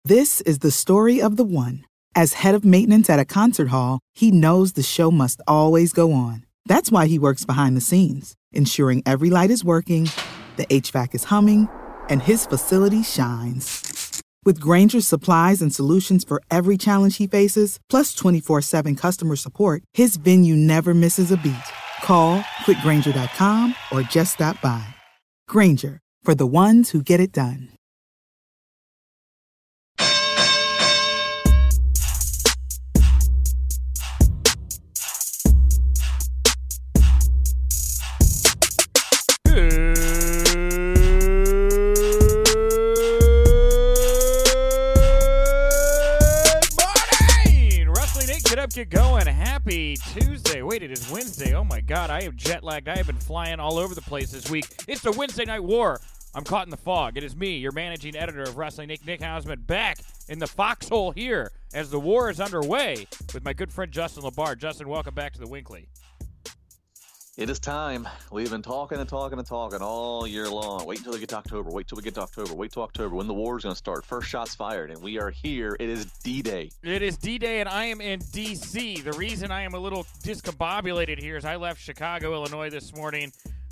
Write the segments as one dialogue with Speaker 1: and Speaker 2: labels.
Speaker 1: This is the story of the one. As head of maintenance at a concert hall, he knows the show must always go on. That's why he works behind the scenes, ensuring every light is working, the HVAC is humming, and his facility shines. With Grainger's supplies and solutions for every challenge he faces, plus 24/7 customer support, his venue never misses a beat. Call quickgrainger.com or just stop by. Grainger, for the ones who get it done.
Speaker 2: Get going. Happy Tuesday. Wait, it is Wednesday. Oh my God, I am jet lagged. I have been flying all over the place this week. It's the Wednesday Night War. I'm caught in the fog. It is me, your managing editor of Wrestling Nick Hausman, back in the foxhole here as the war is underway with my good friend Justin LaBar. Justin, welcome back to the Winkley.
Speaker 3: It is time. We've been talking all year long. Wait until we get to October. Wait till October when the war is going to start. First shots fired, and we are here. It is D-Day.
Speaker 2: It is D-Day, and I am in D.C. The reason I am a little discombobulated here is I left Chicago, Illinois this morning.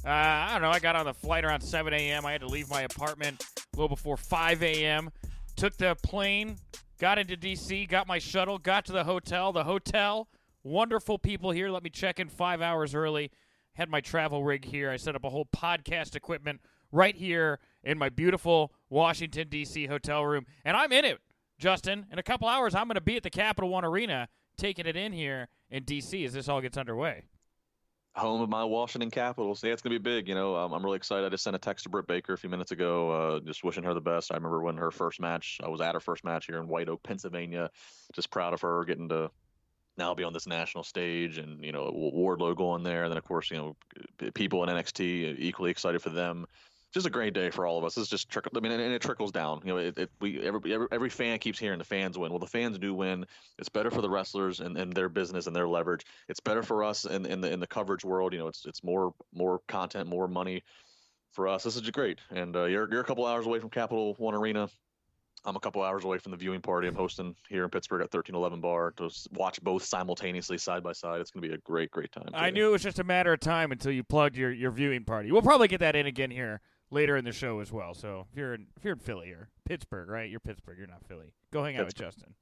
Speaker 2: I don't know. I got on the flight around 7 a.m. I had to leave my apartment a little before 5 a.m. Took the plane, got into D.C., got my shuttle, got to the hotel. The hotel, wonderful people here. Let me check in 5 hours early. Had my travel rig here. I set up a whole podcast equipment right here in my beautiful Washington, D.C. hotel room. And I'm in it, Justin. In a couple hours, I'm going to be at the Capital One Arena taking it in here in D.C. as this all gets underway.
Speaker 3: Home of my Washington Capitals. Yeah, it's going to be big. You know, I'm really excited. I just sent a text to Britt Baker a few minutes ago, just wishing her the best. I remember when I was at her first match here in White Oak, Pennsylvania. Just proud of her getting to now be on this national stage, and, you know, Wardlow going there. And then, of course, you know, people in NXT equally excited for them. Just a great day for all of us. It's just and it trickles down. You know, every fan keeps hearing the fans win. Well, the fans do win. It's better for the wrestlers and their business and their leverage. It's better for us in the coverage world. You know, it's more content, more money for us. This is great. And you're a couple hours away from Capital One Arena. I'm a couple hours away from the viewing party I'm hosting here in Pittsburgh at 1311 Bar to watch both simultaneously side by side. It's going to be a great time.
Speaker 2: I knew it was just a matter of time until you plugged your viewing party. We'll probably get that in again here later in the show as well. So if you're in Philly or Pittsburgh, right? You're Pittsburgh. You're not Philly. Go hang out with Justin.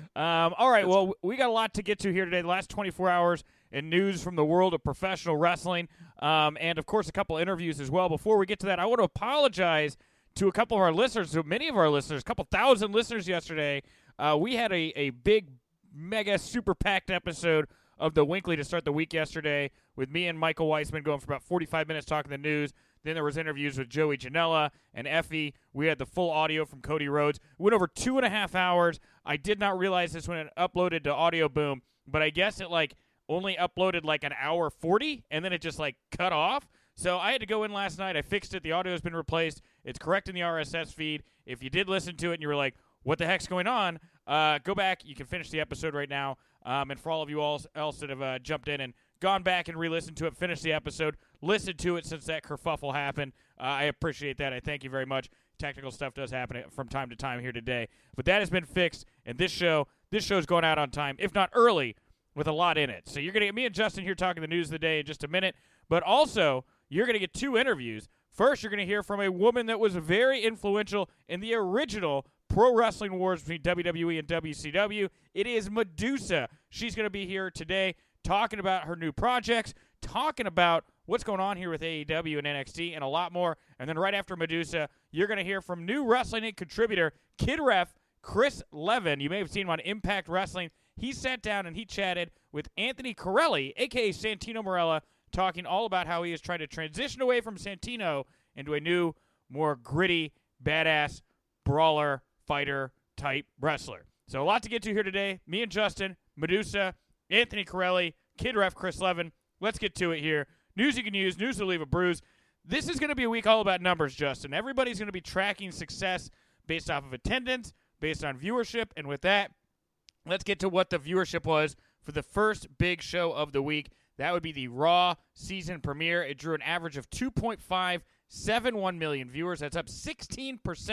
Speaker 2: All right. Well, we got a lot to get to here today. The last 24 hours in news from the world of professional wrestling, and of course a couple interviews as well. Before we get to that, I want to apologize to a couple of our listeners, to many of our listeners, a couple thousand listeners yesterday. We had a big, mega, super packed episode of the Winkley to start the week yesterday with me and Michael Weissman going for about 45 minutes talking the news. Then there was interviews with Joey Janela and Effie. We had the full audio from Cody Rhodes. It went over 2.5 hours. I did not realize this when it uploaded to Audio Boom, but I guess it only uploaded an hour 40, and then it just cut off. So I had to go in last night. I fixed it. The audio has been replaced. It's correct in the RSS feed. If you did listen to it and you were like, what the heck's going on, go back. You can finish the episode right now. And for all of you else that have jumped in and gone back and re-listened to it, finished the episode, listened to it since that kerfuffle happened, I appreciate that. I thank you very much. Technical stuff does happen from time to time here today. But that has been fixed, and this show's going out on time, if not early, with a lot in it. So you're going to get me and Justin here talking the news of the day in just a minute. But also, you're going to get two interviews. First, you're going to hear from a woman that was very influential in the original pro wrestling wars between WWE and WCW. It is Medusa. She's going to be here today talking about her new projects, talking about what's going on here with AEW and NXT, and a lot more. And then right after Medusa, you're going to hear from new Wrestling Inc. contributor, Kid Ref, Chris Levin. You may have seen him on Impact Wrestling. He sat down and he chatted with Anthony Corelli, a.k.a. Santino Marella, talking all about how he is trying to transition away from Santino into a new, more gritty, badass, brawler, fighter-type wrestler. So a lot to get to here today. Me and Justin, Medusa, Anthony Corelli, Kid Ref, Chris Levin. Let's get to it here. News you can use, news to leave a bruise. This is going to be a week all about numbers, Justin. Everybody's going to be tracking success based off of attendance, based on viewership, and with that, let's get to what the viewership was for the first big show of the week. That would be the Raw season premiere. It drew an average of 2.571 million viewers. That's up 16%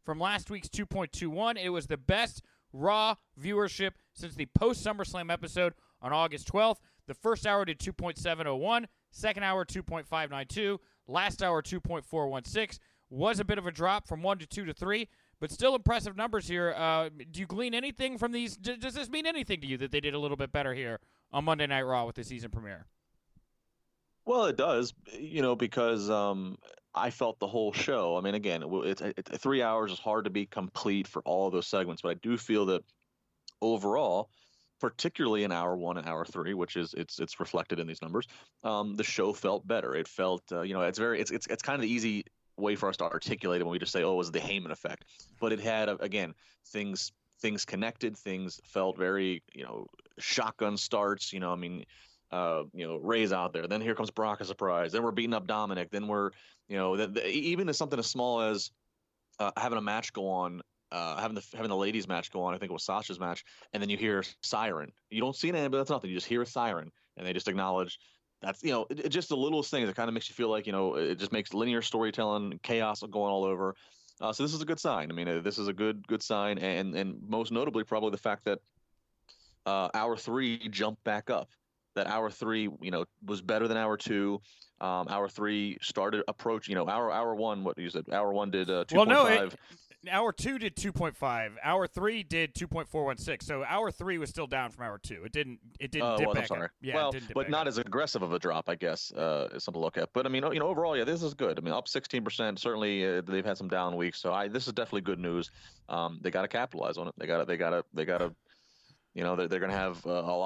Speaker 2: from last week's 2.21. It was the best Raw viewership since the post-SummerSlam episode on August 12th. The first hour did 2.701, second hour 2.592, last hour 2.416. Was a bit of a drop from 1 to 2 to 3, but still impressive numbers here. Do you glean anything from these? Does this mean anything to you that they did a little bit better here on Monday Night Raw with the season premiere?
Speaker 3: Well, it does, because I felt the whole show. I mean, again, 3 hours is hard to be complete for all of those segments, but I do feel that overall, particularly in hour 1 and hour 3, which is it's reflected in these numbers, the show felt better. It felt, it's kind of the easy way for us to articulate it when we just say, oh, it was the Heyman effect. But it had, again, things connected. Things felt very, shotgun starts. Ray's out there. Then here comes Brock, a surprise. Then we're beating up Dominic. Then we're, even as something as small as having a match go on, having the ladies match go on. I think it was Sasha's match, and then you hear siren. You don't see an ambulance, that's nothing. You just hear a siren, and they just acknowledge. That's just the littlest things. It kind of makes you feel like it just makes linear storytelling, chaos going all over. So this is a good sign. I mean, this is a good sign, and most notably probably the fact that hour 3 jumped back up. That hour 3, was better than hour 2. Hour 3 started approaching. Hour 1. What you said? Hour 1 did 2.5.
Speaker 2: Well, no, hour 2 did 2.5. Hour 3 did 2.416. So hour 3 was still down from hour 2. It didn't dip back
Speaker 3: I'm sorry.
Speaker 2: up. Yeah,
Speaker 3: well,
Speaker 2: it didn't dip
Speaker 3: but
Speaker 2: back
Speaker 3: not
Speaker 2: up.
Speaker 3: as aggressive of a drop, I guess, is something to look at. But I mean, overall, yeah, this is good. I mean, up 16%. Certainly, they've had some down weeks. So this is definitely good news. They got to capitalize on it. They got to. They're going to have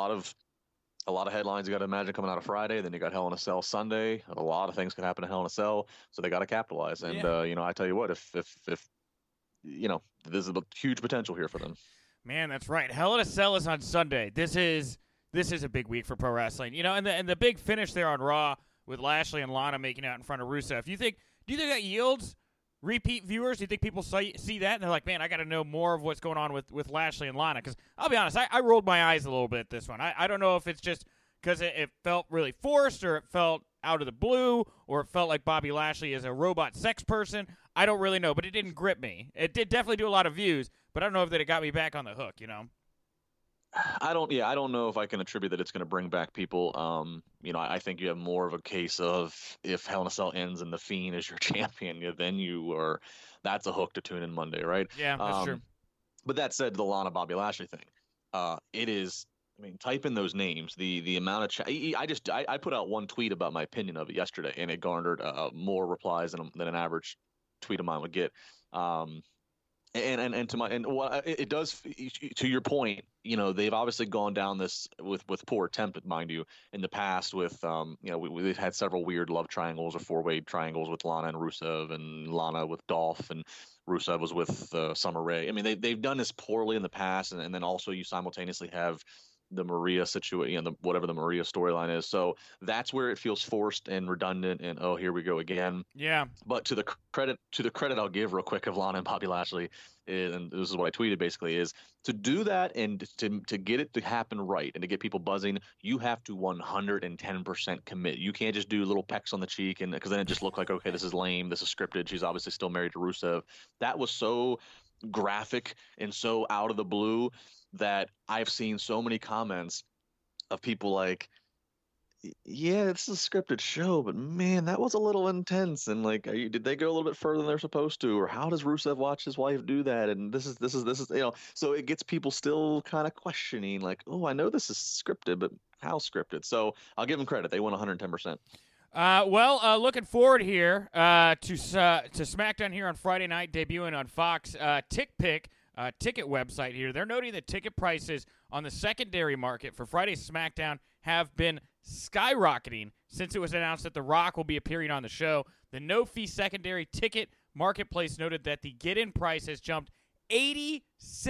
Speaker 3: a lot of headlines you got to imagine coming out of Friday. Then you got Hell in a Cell Sunday. A lot of things can happen to Hell in a Cell, so they got to capitalize. And I tell you what, if there's a huge potential here for them.
Speaker 2: Man, that's right. Hell in a Cell is on Sunday. This is a big week for pro wrestling. And the big finish there on Raw with Lashley and Lana making out in front of Rusev. Do you think that yields repeat viewers? Do you think people see that and they're like, man, I got to know more of what's going on with Lashley and Lana? Because I'll be honest, I rolled my eyes a little bit at this one. I don't know if it's just because it felt really forced, or it felt out of the blue, or it felt like Bobby Lashley is a robot sex person. I don't really know, but it didn't grip me. It did definitely do a lot of views, but I don't know if it got me back on the hook,
Speaker 3: I don't know if I can attribute that it's going to bring back people. I think you have more of a case of if Hell in a Cell ends and The Fiend is your champion, then that's a hook to tune in Monday, right?
Speaker 2: Yeah, that's true.
Speaker 3: But that said, the Lana Bobby Lashley thing, it is. I mean, type in those names. The amount of I put out one tweet about my opinion of it yesterday, and it garnered more replies than an average tweet of mine would get. It does, to your point, they've obviously gone down this with poor attempt, mind you, in the past with we've had several weird love triangles or 4-way triangles with Lana and Rusev, and Lana with Dolph, and Rusev was with Summer Rae. I mean, they've done this poorly in the past, and then also you simultaneously have the Maria situation, whatever the Maria storyline is. So that's where it feels forced and redundant, and oh, here we go again.
Speaker 2: Yeah.
Speaker 3: But to the credit I'll give real quick of Lana and Bobby Lashley, and this is what I tweeted basically, is to do that and to get it to happen right and to get people buzzing, you have to 110% commit. You can't just do little pecks on the cheek, and because then it just looked like, okay, this is lame, this is scripted. She's obviously still married to Rusev. That was so graphic and so out of the blue that I've seen so many comments of people like, yeah, it's a scripted show, but man, that was a little intense. And like, did they go a little bit further than they're supposed to? Or how does Rusev watch his wife do that? And this is, so it gets people still kind of questioning, like, oh, I know this is scripted, but how scripted? So I'll give them credit. They won 110%.
Speaker 2: Looking forward here to SmackDown here on Friday night, debuting on Fox. TickPick, ticket website here. They're noting that ticket prices on the secondary market for Friday's SmackDown have been skyrocketing since it was announced that The Rock will be appearing on the show. The no-fee secondary ticket marketplace noted that the get-in price has jumped 87%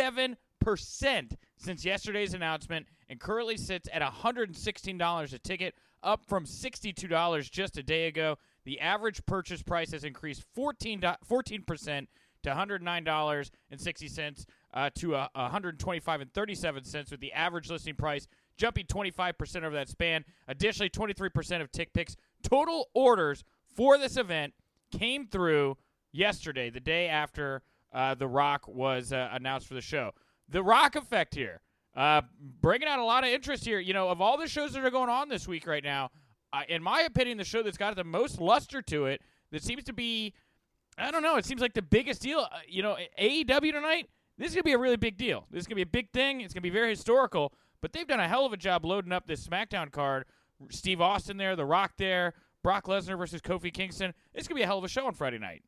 Speaker 2: since yesterday's announcement and currently sits at $116 a ticket, up from $62 just a day ago. The average purchase price has increased 14% to $109.60 to $125.37, with the average listing price jumping 25% over that span. Additionally, 23% of TickPick's total orders for this event came through yesterday, the day after The Rock was announced for the show. The Rock effect here, bringing out a lot of interest here. You know, of all the shows that are going on this week right now, in my opinion, the show that's got the most luster to it, that seems to be, I don't know, it seems like the biggest deal. AEW tonight, this is going to be a really big deal. This is going to be a big thing. It's going to be very historical, but they've done a hell of a job loading up this SmackDown card. Steve Austin there, The Rock there, Brock Lesnar versus Kofi Kingston. It's going to be a hell of a show on Friday night.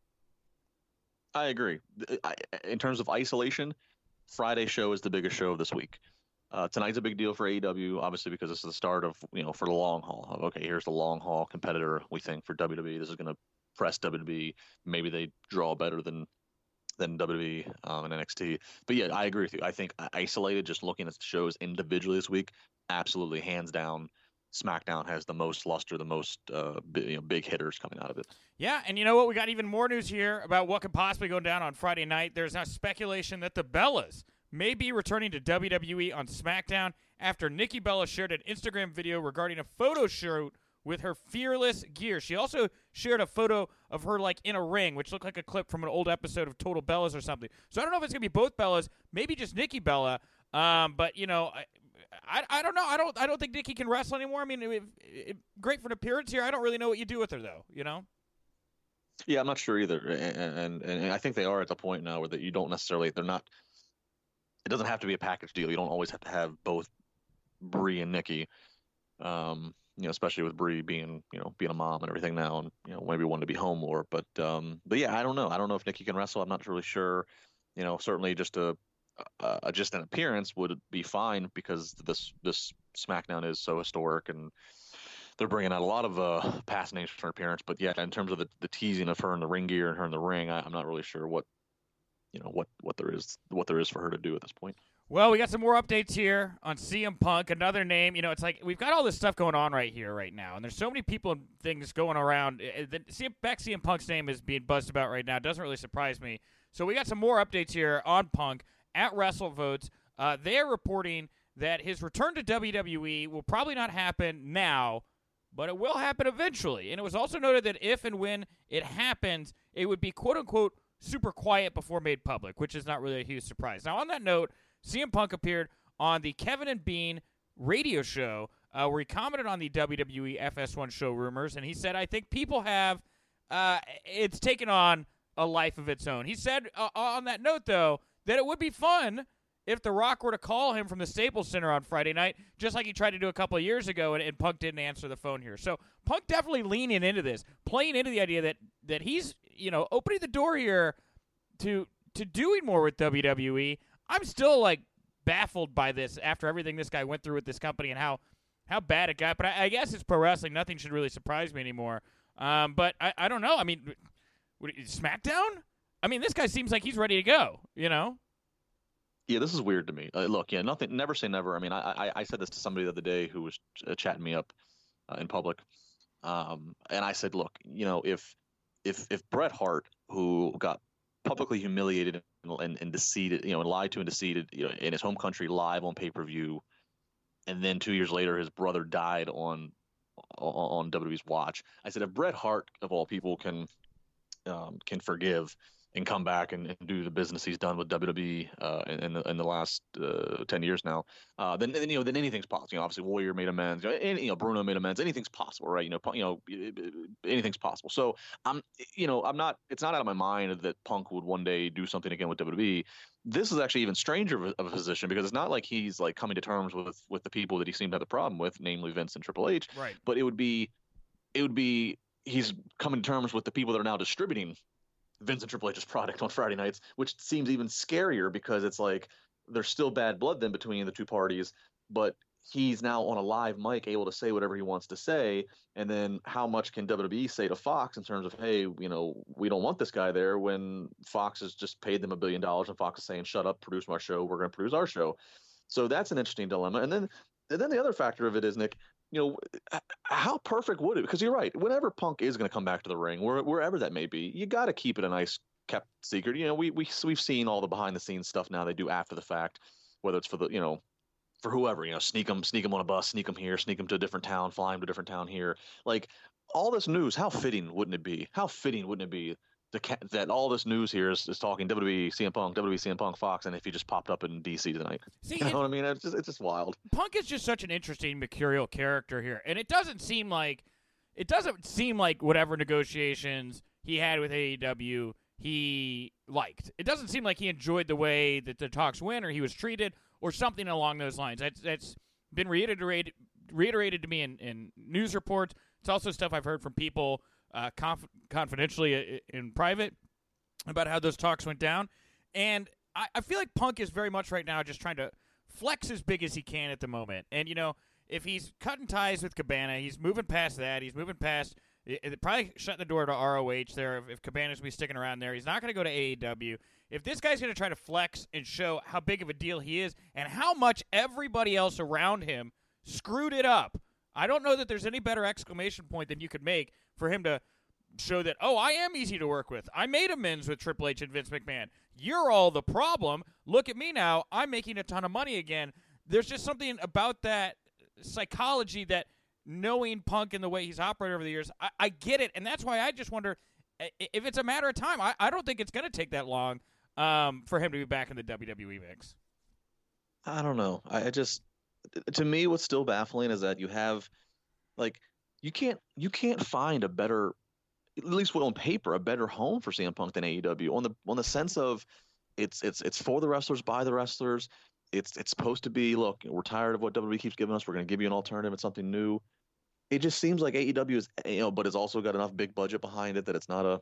Speaker 3: I agree. In terms of isolation, Friday show is the biggest show of this week. Tonight's a big deal for AEW, obviously, because this is the start of, for the long haul. Okay, here's the long haul competitor, we think, for WWE. This is going to press WWE. Maybe they draw better than WWE and NXT. But yeah, I agree with you. I think isolated, just looking at the shows individually this week, absolutely, hands down, SmackDown has the most luster, the most big hitters coming out of it.
Speaker 2: Yeah, and you know what? We got even more news here about what could possibly go down on Friday night. There's now speculation that the Bellas may be returning to WWE on SmackDown after Nikki Bella shared an Instagram video regarding a photo shoot with her Fearless gear. She also shared a photo of her in a ring, which looked like a clip from an old episode of Total Bellas or something. So I don't know if it's going to be both Bellas, maybe just Nikki Bella. But I don't know. I don't think Nikki can wrestle anymore. I mean, great for an appearance here. I don't really know what you do with her though.
Speaker 3: Yeah, I'm not sure either. And I think they are at the point now where that you don't necessarily, they're not. It doesn't have to be a package deal. You don't always have to have both Brie and Nikki. Especially with Brie being a mom and everything now, and maybe wanting to be home more. But yeah, I don't know. I don't know if Nikki can wrestle. I'm not really sure. Certainly just just an appearance would be fine because this SmackDown is so historic and they're bringing out a lot of past names for her appearance. But yeah, in terms of the teasing of her in the ring gear and her in the ring, I'm not really sure what there is for her to do at this point.
Speaker 2: Well, we got some more updates here on CM Punk, another name. It's like we've got all this stuff going on right here, right now, and there's so many people and things going around. CM Punk's name is being buzzed about right now. It doesn't really surprise me. So we got some more updates here on Punk at WrestleVotes. They're reporting that his return to WWE will probably not happen now, but it will happen eventually. And it was also noted that if and when it happens, it would be quote-unquote super quiet before made public, which is not really a huge surprise. Now, on that note, CM Punk appeared on the Kevin and Bean radio show where he commented on the WWE FS1 show rumors, and he said, I think people have it's taken on a life of its own. He said on that note, though, that it would be fun if The Rock were to call him from the Staples Center on Friday night, just like he tried to do a couple of years ago, and Punk didn't answer the phone here. So Punk definitely leaning into this, playing into the idea that he's opening the door here to doing more with WWE. I'm still baffled by this after everything this guy went through with this company and how bad it got. But I guess it's pro wrestling. Nothing should really surprise me anymore. But I don't know. I mean, SmackDown? I mean, this guy seems like he's ready to go,
Speaker 3: Yeah, this is weird to me. Look, nothing. Never say never. I mean, I said this to somebody the other day who was chatting me up in public, and I said, look, if Bret Hart, who got publicly humiliated and deceived, and lied to and deceived, in his home country live on pay-per-view, and then 2 years later his brother died on WWE's watch. I said, if Bret Hart of all people can forgive and come back and do the business he's done with WWE in the last 10 years now, then anything's possible. Obviously Warrior made amends, Bruno made amends. Anything's possible, right? Anything's possible. So I'm not. It's not out of my mind that Punk would one day do something again with WWE. This is actually even stranger of a position because it's not like he's coming to terms with the people that he seemed to have the problem with, namely Vince and Triple H.
Speaker 2: Right.
Speaker 3: But it would be he's coming to terms with the people that are now distributing Vince and Triple H's product on Friday nights, which seems even scarier because it's there's still bad blood then between the two parties, but he's now on a live mic able to say whatever he wants to say. And then how much can WWE say to Fox in terms of, hey, we don't want this guy there, when Fox has just paid them $1 billion and Fox is saying, shut up, produce my show, we're going to produce our show. So that's an interesting dilemma. And then the other factor of it is, Nick, how perfect would it? Because you're right. Whenever Punk is going to come back to the ring, wherever that may be, you got to keep it a nice kept secret. We've seen all the behind the scenes stuff now they do after the fact, whether it's for the for whoever, sneak them on a bus, sneak them here, sneak them to a different town, fly them to a different town here. All this news, how fitting wouldn't it be? How fitting wouldn't it be that all this news here is talking WWE, CM Punk, Fox, and if he just popped up in DC tonight.
Speaker 2: See,
Speaker 3: you know what I mean? It's just wild.
Speaker 2: Punk is just such an interesting mercurial character here, and it doesn't seem like whatever negotiations he had with AEW he liked. It doesn't seem like he enjoyed the way that the talks went or he was treated or something along those lines. That's been reiterated to me in news reports. It's also stuff I've heard from people confidentially in private about how those talks went down. And I feel like Punk is very much right now just trying to flex as big as he can at the moment. And, if he's cutting ties with Cabana, he's moving past that. He's moving past probably shutting the door to ROH there if Cabana's going to be sticking around there. He's not going to go to AEW. If this guy's going to try to flex and show how big of a deal he is and how much everybody else around him screwed it up, I don't know that there's any better exclamation point than you could make for him to show that, oh, I am easy to work with. I made amends with Triple H and Vince McMahon. You're all the problem. Look at me now. I'm making a ton of money again. There's just something about that psychology that knowing Punk and the way he's operated over the years, I get it. And that's why I just wonder if it's a matter of time. I don't think it's going to take that long for him to be back in the WWE mix.
Speaker 3: I don't know. To me, what's still baffling is that you have, you can't find a better, at least on paper, a better home for CM Punk than AEW. On the sense of, it's for the wrestlers, by the wrestlers. It's supposed to be, look, we're tired of what WWE keeps giving us. We're going to give you an alternative and something new. It just seems like AEW is, but it's also got enough big budget behind it that it's not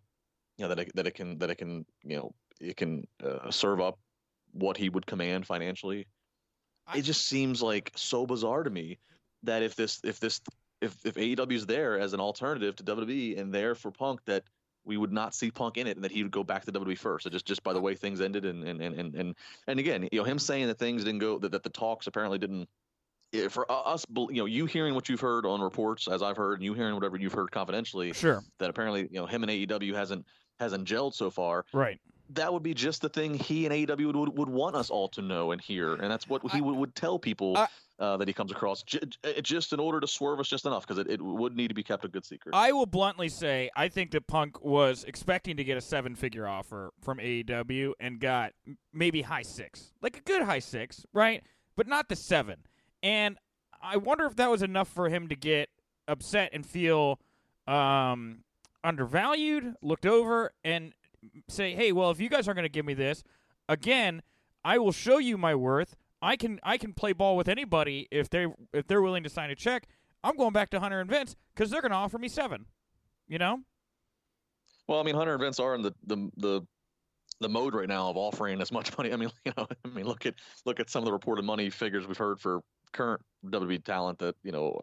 Speaker 3: it can serve up what he would command financially. It just seems like so bizarre to me that if AEW is there as an alternative to WWE and there for Punk, that we would not see Punk in it and that he would go back to WWE first. So just by the way things ended and again, him saying that things didn't go, that the talks apparently didn't, for us, you hearing what you've heard on reports, as I've heard, and you hearing whatever you've heard confidentially,
Speaker 2: sure, that
Speaker 3: apparently, him and AEW hasn't gelled so far.
Speaker 2: Right.
Speaker 3: That would be just the thing he and AEW would want us all to know and hear, and that's what he would tell people that he comes across, just in order to swerve us just enough, because it would need to be kept a good secret.
Speaker 2: I will bluntly say I think that Punk was expecting to get a 7-figure offer from AEW and got maybe high 6, like a good high 6, right? But not the 7. And I wonder if that was enough for him to get upset and feel undervalued, looked over, and say, hey, well, if you guys aren't going to give me this, again, I will show you my worth. I can play ball with anybody if they're willing to sign a check. I'm going back to Hunter and Vince because they're going to offer me 7.
Speaker 3: Well, I mean, Hunter and Vince are in the mode right now of offering as much money. I mean, look at some of the reported money figures we've heard for current WWE talent that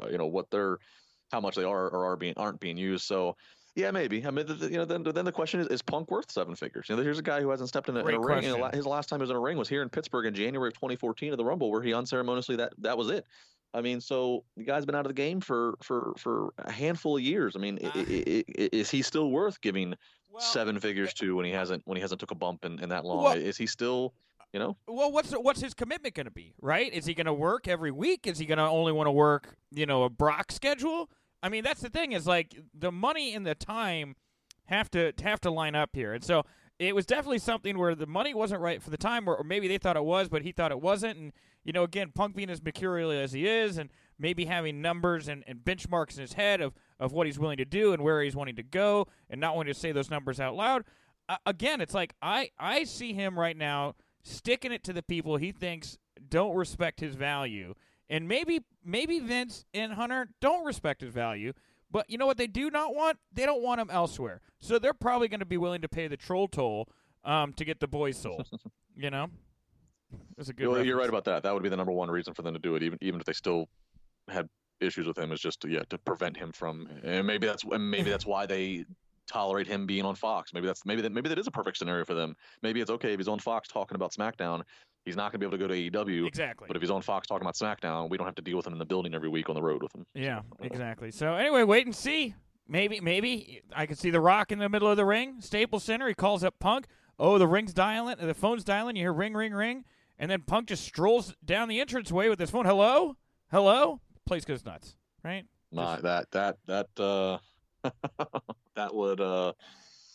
Speaker 3: how much they are or aren't being used. So. Yeah, maybe. I mean, then the question is Punk worth 7 figures? Here's a guy who hasn't stepped in a ring. His last time he was in a ring was here in Pittsburgh in January of 2014 at the Rumble, where he unceremoniously that was it. I mean, so the guy's been out of the game for a handful of years. I mean, is he still worth giving 7 figures to when he hasn't took a bump in that long? Is he still?
Speaker 2: Well, what's his commitment going to be? Right? Is he going to work every week? Is he going to only want to work a Brock schedule? I mean, that's the thing is, the money and the time have to line up here. And so it was definitely something where the money wasn't right for the time, or maybe they thought it was, but he thought it wasn't. And, again, Punk being as mercurial as he is and maybe having numbers and benchmarks in his head of what he's willing to do and where he's wanting to go and not wanting to say those numbers out loud. Again, it's like I see him right now sticking it to the people he thinks don't respect his value. And maybe Vince and Hunter don't respect his value, but you know what they do not want? They don't want him elsewhere. So they're probably going to be willing to pay the troll toll to get the boys sold. That's a good reference.
Speaker 3: You're right about that. That would be the number one reason for them to do it, even if they still had issues with him, is just to prevent him from. And maybe that's why they tolerate him being on Fox. Maybe that is a perfect scenario for them. Maybe it's okay if he's on Fox talking about SmackDown. He's not going to be able to go to AEW.
Speaker 2: Exactly.
Speaker 3: But if he's on Fox talking about SmackDown, we don't have to deal with him in the building every week on the road with him.
Speaker 2: Yeah, exactly. So anyway, wait and see. Maybe I can see The Rock in the middle of the ring, Staples Center. He calls up Punk. Oh, the ring's dialing. The phone's dialing. You hear ring, ring, ring. And then Punk just strolls down the entranceway with his phone. Hello? Hello? Place goes nuts, right?
Speaker 3: That would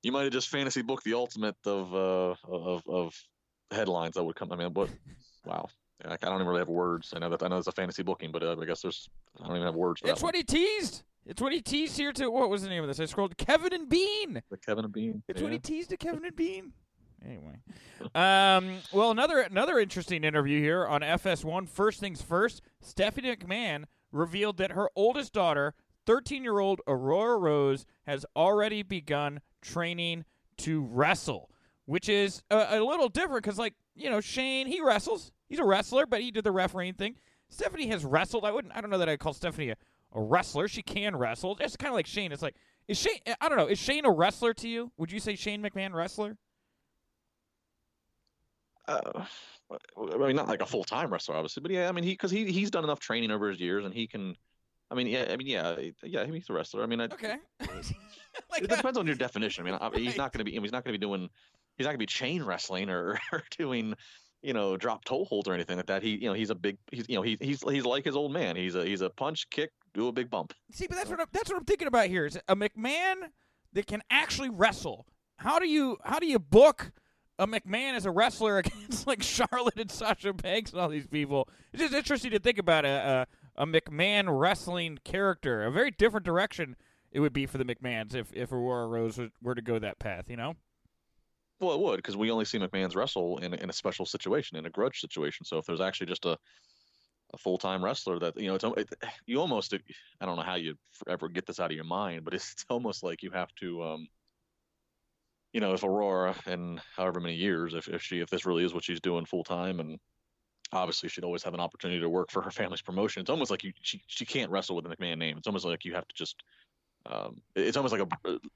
Speaker 3: You might have just fantasy booked the ultimate of headlines that would come. I mean, what? Wow. I don't even really have words. I know it's a fantasy booking, but I guess I don't even have words for
Speaker 2: It's
Speaker 3: that
Speaker 2: what
Speaker 3: one.
Speaker 2: he teased. It's what he teased here to. What was the name of this? I scrolled. Kevin and Bean.
Speaker 3: The Kevin and Bean.
Speaker 2: It's
Speaker 3: yeah.
Speaker 2: what he teased to Kevin and Bean. Anyway, well, another interesting interview here on FS1. First things first, Stephanie McMahon revealed that her oldest daughter, 13-year-old Aurora Rose, has already begun training to wrestle, which is a little different because, like, you know, Shane, he wrestles. He's a wrestler, but he did the refereeing thing. Stephanie has wrestled. I don't know that I'd call Stephanie a wrestler. She can wrestle. It's kind of like Shane. It's like, is Shane, I don't know, is Shane a wrestler to you? Would you say Shane McMahon wrestler?
Speaker 3: I mean, not like a full-time wrestler, obviously, but yeah, I mean, he's done enough training over his years, and he can. I mean, yeah, he's a wrestler. I mean,
Speaker 2: Okay.
Speaker 3: it depends on your definition. I mean, he's not going to be. He's not going to be chain wrestling or doing, drop toe holds or anything like that. He's like his old man. He's a punch, kick, do a big bump.
Speaker 2: See, but that's what I'm thinking about here. Is a McMahon that can actually wrestle. How do you book a McMahon as a wrestler against like Charlotte and Sasha Banks and all these people? It's just interesting to think about a McMahon wrestling character. A very different direction it would be for the McMahons if Aurora Rose were to go that path, you know?
Speaker 3: Well, it would, because we only see McMahon's wrestle in a special situation, in a grudge situation. So if there's actually just a full-time wrestler that, you almost, I don't know how you ever get this out of your mind, but it's almost like you have to, if Aurora in however many years, if this really is what she's doing full-time, and obviously she'd always have an opportunity to work for her family's promotion. It's almost like she can't wrestle with a McMahon name. It's almost like you have to just, it's almost like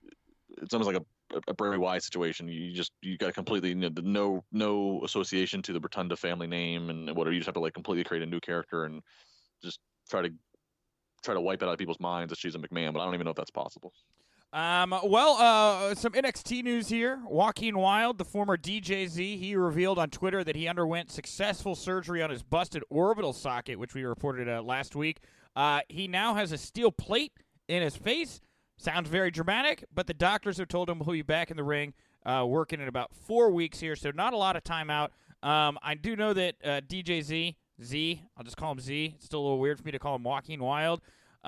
Speaker 3: a Bray Wyatt situation. You got completely no association to the Rotunda family name and whatever. You just have to like completely create a new character and just try to wipe it out of people's minds that she's a McMahon. But I don't even know if that's possible.
Speaker 2: Some NXT news here. Joaquin Wilde, the former DJZ, he revealed on Twitter that he underwent successful surgery on his busted orbital socket, which we reported last week. He now has a steel plate in his face. Sounds very dramatic, but the doctors have told him he'll be back in the ring working in about 4 weeks here, so not a lot of time out. I do know that DJZ, I'll just call him Z. It's still a little weird for me to call him Joaquin Wilde.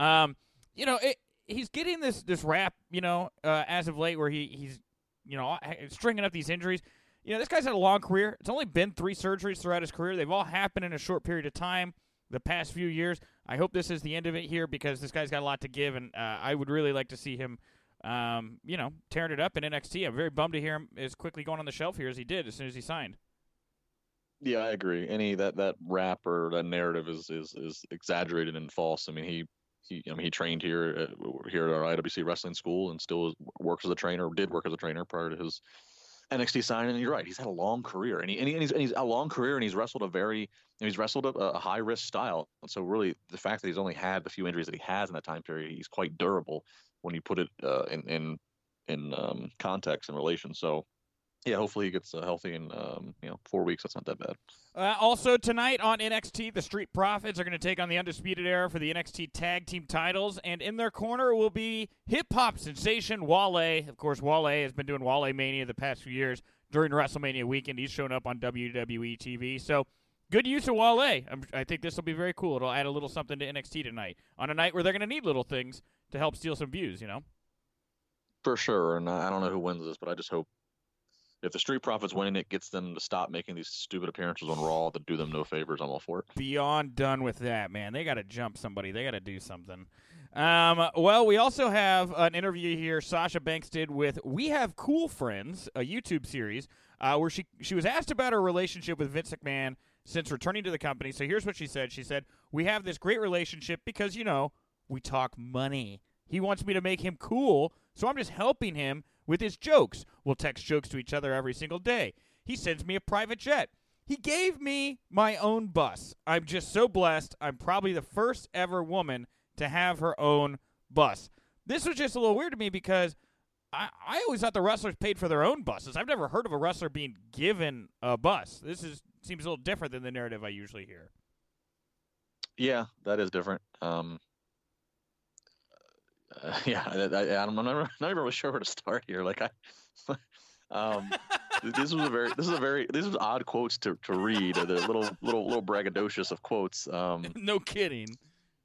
Speaker 2: He's getting this rap, as of late where he's stringing up these injuries. This guy's had a long career. It's only been 3 surgeries throughout his career. They've all happened in a short period of time the past few years. I hope this is the end of it here because this guy's got a lot to give, and I would really like to see him, tearing it up in NXT. I'm very bummed to hear him as quickly going on the shelf here as he did as soon as he signed.
Speaker 3: Yeah, I agree. That rap or that narrative is exaggerated and false. I mean, he trained here at our IWC wrestling school and still works as a trainer, or did work as a trainer prior to his NXT signing. And you're right, he's had a long career, and he's a long career, and he's wrestled a high risk style. And so really, the fact that he's only had the few injuries that he has in that time period, he's quite durable when you put it in context and relation. So yeah, hopefully he gets healthy in 4 weeks. That's not that bad.
Speaker 2: Also tonight on NXT, the Street Profits are going to take on the Undisputed Era for the NXT Tag Team titles, and in their corner will be hip-hop sensation Wale. Of course, Wale has been doing Wale Mania the past few years during WrestleMania weekend. He's shown up on WWE TV, so good use of Wale. I think this will be very cool. It'll add a little something to NXT tonight, on a night where they're going to need little things to help steal some views,
Speaker 3: For sure, and I don't know who wins this, but I just hope if the Street Profits winning it gets them to stop making these stupid appearances on Raw that do them no favors, I'm all for it.
Speaker 2: Beyond done with that, man. They got to jump somebody. They got to do something. Well, we also have an interview here Sasha Banks did with We Have Cool Friends, a YouTube series, where she was asked about her relationship with Vince McMahon since returning to the company. So here's what she said. She said, "We have this great relationship because, we talk money. He wants me to make him cool, so I'm just helping him with his jokes. We'll text jokes to each other every single day. He sends me a private jet. He gave me my own bus. I'm just so blessed. I'm probably the first ever woman to have her own bus." This was just a little weird to me because I always thought the wrestlers paid for their own buses. I've never heard of a wrestler being given a bus. This seems a little different than the narrative I usually hear.
Speaker 3: Yeah, that is different. Yeah, I'm not even really sure where to start here. Like um, these was odd quotes to read. The little braggadocious of quotes.
Speaker 2: No kidding.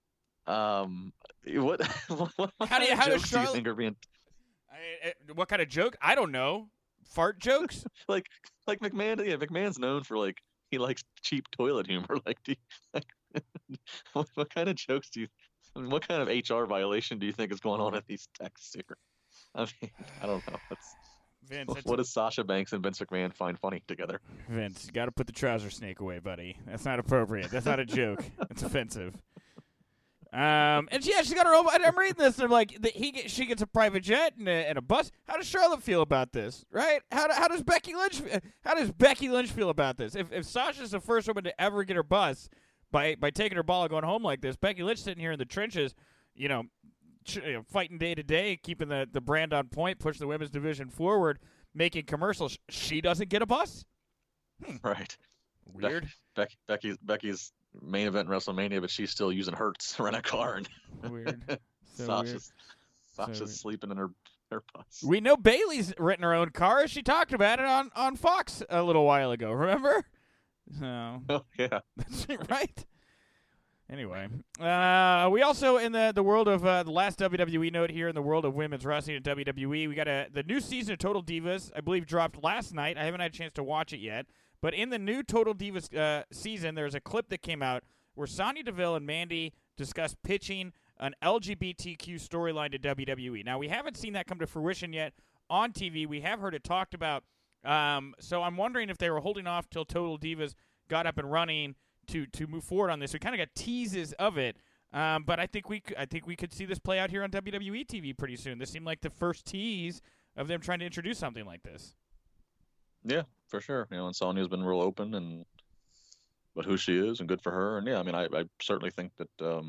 Speaker 3: What what kind of
Speaker 2: How does
Speaker 3: jokes do you
Speaker 2: Charlotte?
Speaker 3: think are being
Speaker 2: What kind of joke? I don't know. Fart jokes?
Speaker 3: like McMahon? Yeah, McMahon's known for like he likes cheap toilet humor. Like, like what kind of jokes do you? I mean, what kind of HR violation do you think is going on in these texts here? I mean, I don't know.
Speaker 2: Vince,
Speaker 3: What does Sasha Banks and Vince McMahon find funny together?
Speaker 2: Vince, you got to put the trouser snake away, buddy. That's not appropriate. That's not a joke. It's offensive. And yeah, she got her own. I'm reading this. They're like, she gets a private jet and a bus. How does Charlotte feel about this? Right? How does Becky Lynch? How does Becky Lynch feel about this? If Sasha's the first woman to ever get her bus by taking her ball and going home like this, Becky Lynch sitting here in the trenches, fighting day to day, keeping the brand on point, pushing the women's division forward, making commercials. She doesn't get a bus.
Speaker 3: Right.
Speaker 2: Weird.
Speaker 3: Becky's main event in WrestleMania, but she's still using Hertz to rent a car, and
Speaker 2: Weird. So
Speaker 3: Sasha's sleeping in her bus.
Speaker 2: We know Bayley's renting her own car. She talked about it on Fox a little while ago. Remember? So,
Speaker 3: oh yeah,
Speaker 2: that's right. Anyway, we also in the world of the last WWE note here in the world of women's wrestling at WWE, we got the new season of Total Divas. I believe dropped last night. I haven't had a chance to watch it yet. But in the new Total Divas season, there's a clip that came out where Sonya Deville and Mandy discuss pitching an LGBTQ storyline to WWE. Now, we haven't seen that come to fruition yet on TV. We have heard it talked about. So I'm wondering if they were holding off till Total Divas got up and running to move forward on this. We kind of got teases of it. But I think we could see this play out here on WWE TV pretty soon. This seemed like the first tease of them trying to introduce something like this.
Speaker 3: Yeah, for sure. And Sonya's been real open but who she is, and good for her. And yeah, I mean, I certainly think that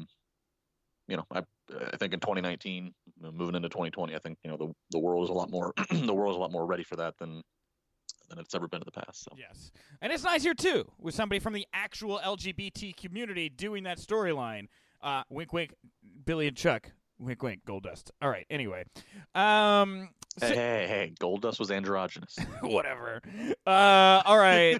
Speaker 3: I think in 2019, moving into 2020, I think the world is a lot more the world is a lot more ready for that than it's ever been in the past. So.
Speaker 2: Yes, and it's nice here too with somebody from the actual LGBT community doing that storyline. Wink, wink, Billy and Chuck. Wink, wink, Goldust. All right. Anyway,
Speaker 3: Hey, Goldust was androgynous.
Speaker 2: Whatever. All right.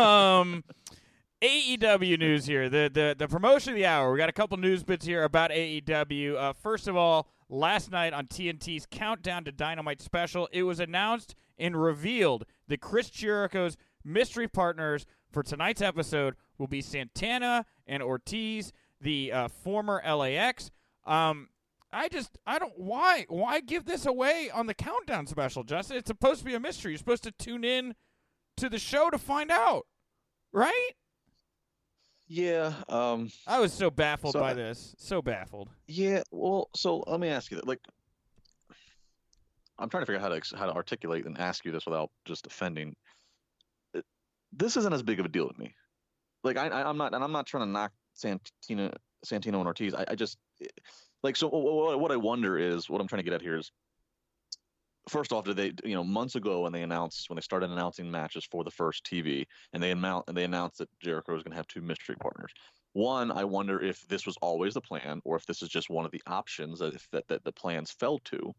Speaker 2: AEW news here. The promotion of the hour. We got a couple news bits here about AEW. First of all, last night on TNT's Countdown to Dynamite special, it was announced and revealed that Chris Jericho's mystery partners for tonight's episode will be Santana and Ortiz, the former LAX. Why give this away on the Countdown special, Justin? It's supposed to be a mystery. You're supposed to tune in to the show to find out, right?
Speaker 3: Yeah.
Speaker 2: I was so baffled by this. So baffled.
Speaker 3: Yeah. Well, so let me ask you that. Like, I'm trying to figure out how to articulate and ask you this without just offending. This isn't as big of a deal with me. Like, I'm not trying to knock Santino and Ortiz. I just. Like, so what I wonder is, what I'm trying to get at here is, first off, did they, months ago when they started announcing matches for the first TV, and they announced that Jericho was going to have two mystery partners. One, I wonder if this was always the plan, or if this is just one of the options that the plans fell to.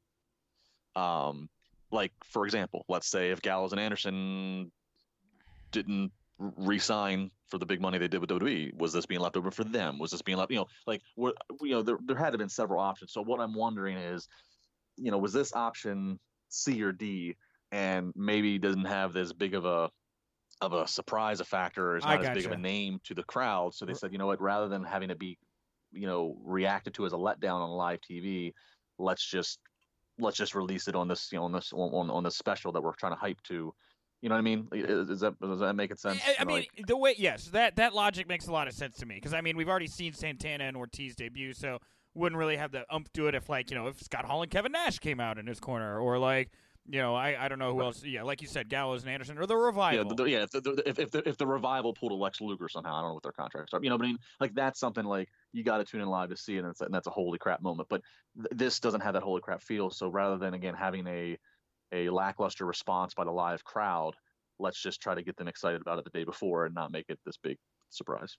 Speaker 3: Like, for example, let's say if Gallows and Anderson didn't re-sign for the big money they did with WWE, was this being left over for them? Was this being left, there had to have been several options. So what I'm wondering is, was this option C or D, and maybe doesn't have this big of a surprise factor, or is not as big of a name to the crowd. So they said, you know what, rather than having to be, reacted to as a letdown on live TV, let's just release it on this, on this special that we're trying to hype to. You know what I mean? Does that make sense?
Speaker 2: I mean, the way, yes, that logic makes a lot of sense to me, because I mean, we've already seen Santana and Ortiz debut, so wouldn't really have the to it if if Scott Hall and Kevin Nash came out in his corner, or I don't know who else. Yeah, like you said, Gallows and Anderson, or the Revival.
Speaker 3: Yeah, if the Revival pulled a Lex Luger somehow, I don't know what their contracts are. But I mean, like, that's something like you got to tune in live to see, and that's a holy crap moment. But this doesn't have that holy crap feel. So rather than again having a lackluster response by the live crowd, let's just try to get them excited about it the day before and not make it this big surprise.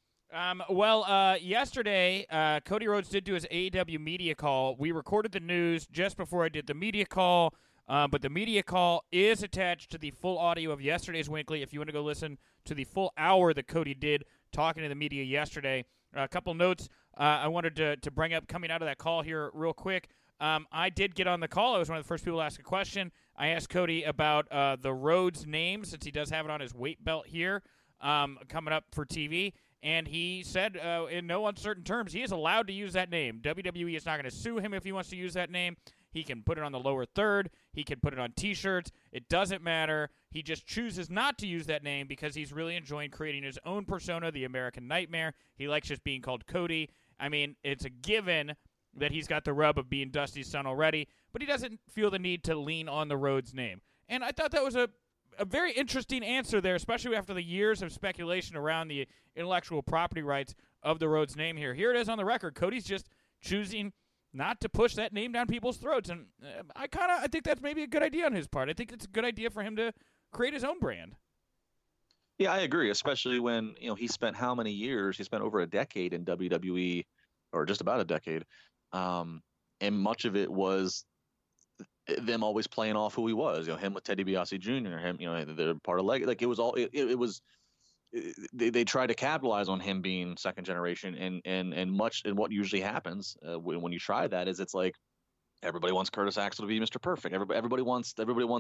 Speaker 2: Yesterday, Cody Rhodes did do his AEW media call. We recorded the news just before I did the media call, but the media call is attached to the full audio of yesterday's Weekly. If you want to go listen to the full hour that Cody did talking to the media yesterday, a couple notes I wanted to bring up coming out of that call here real quick. I did get on the call. I was one of the first people to ask a question. I asked Cody about the Rhodes name, since he does have it on his weight belt here coming up for TV. And he said, in no uncertain terms, he is allowed to use that name. WWE is not going to sue him if he wants to use that name. He can put it on the lower third. He can put it on T-shirts. It doesn't matter. He just chooses not to use that name because he's really enjoying creating his own persona, the American Nightmare. He likes just being called Cody. I mean, it's a given that he's got the rub of being Dusty's son already, but he doesn't feel the need to lean on the Rhodes name. And I thought that was a very interesting answer there, especially after the years of speculation around the intellectual property rights of the Rhodes name here. Here it is on the record. Cody's just choosing not to push that name down people's throats, and I think that's maybe a good idea on his part. I think it's a good idea for him to create his own brand.
Speaker 3: Yeah, I agree, especially when he spent how many years? He spent over a decade in WWE, or just about a decade, and much of it was them always playing off who he was, him with Ted DiBiase Jr., him, they're part of like it was all it was. They tried to capitalize on him being second generation, and much in what usually happens when you try that is it's like everybody wants Curtis Axel to be Mr. Perfect. Everybody wants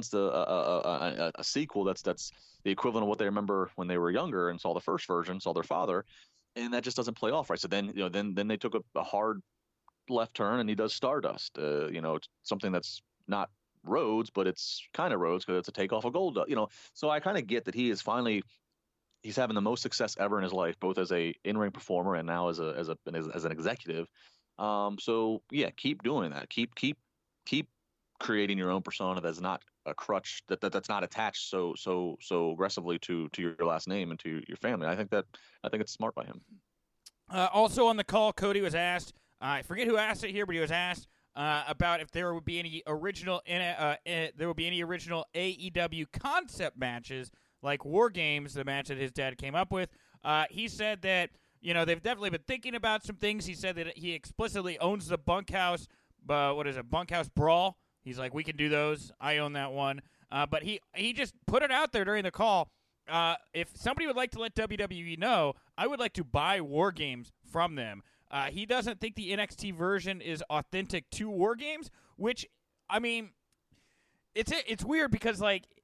Speaker 3: a sequel that's the equivalent of what they remember when they were younger and saw the first version, saw their father, and that just doesn't play off right. So then then they took a hard left turn, and he does Stardust. It's something that's not Rhodes, but it's kind of Rhodes because it's a takeoff of Gold. So I kind of get that he is finally he's having the most success ever in his life, both as a in-ring performer and now as an executive. So yeah, keep doing that. Keep creating your own persona that's not a crutch that's not attached so aggressively to your last name and to your family. I think it's smart by him.
Speaker 2: Also on the call, Cody was asked. I forget who asked it here, but he was asked about if there would be any original AEW concept matches like War Games, the match that his dad came up with. He said that they've definitely been thinking about some things. He said that he explicitly owns the Bunkhouse. Bunkhouse Brawl. He's like, we can do those. I own that one. But he just put it out there during the call. If somebody would like to let WWE know, I would like to buy War Games from them. He doesn't think the NXT version is authentic to War Games, which, I mean, it's weird because,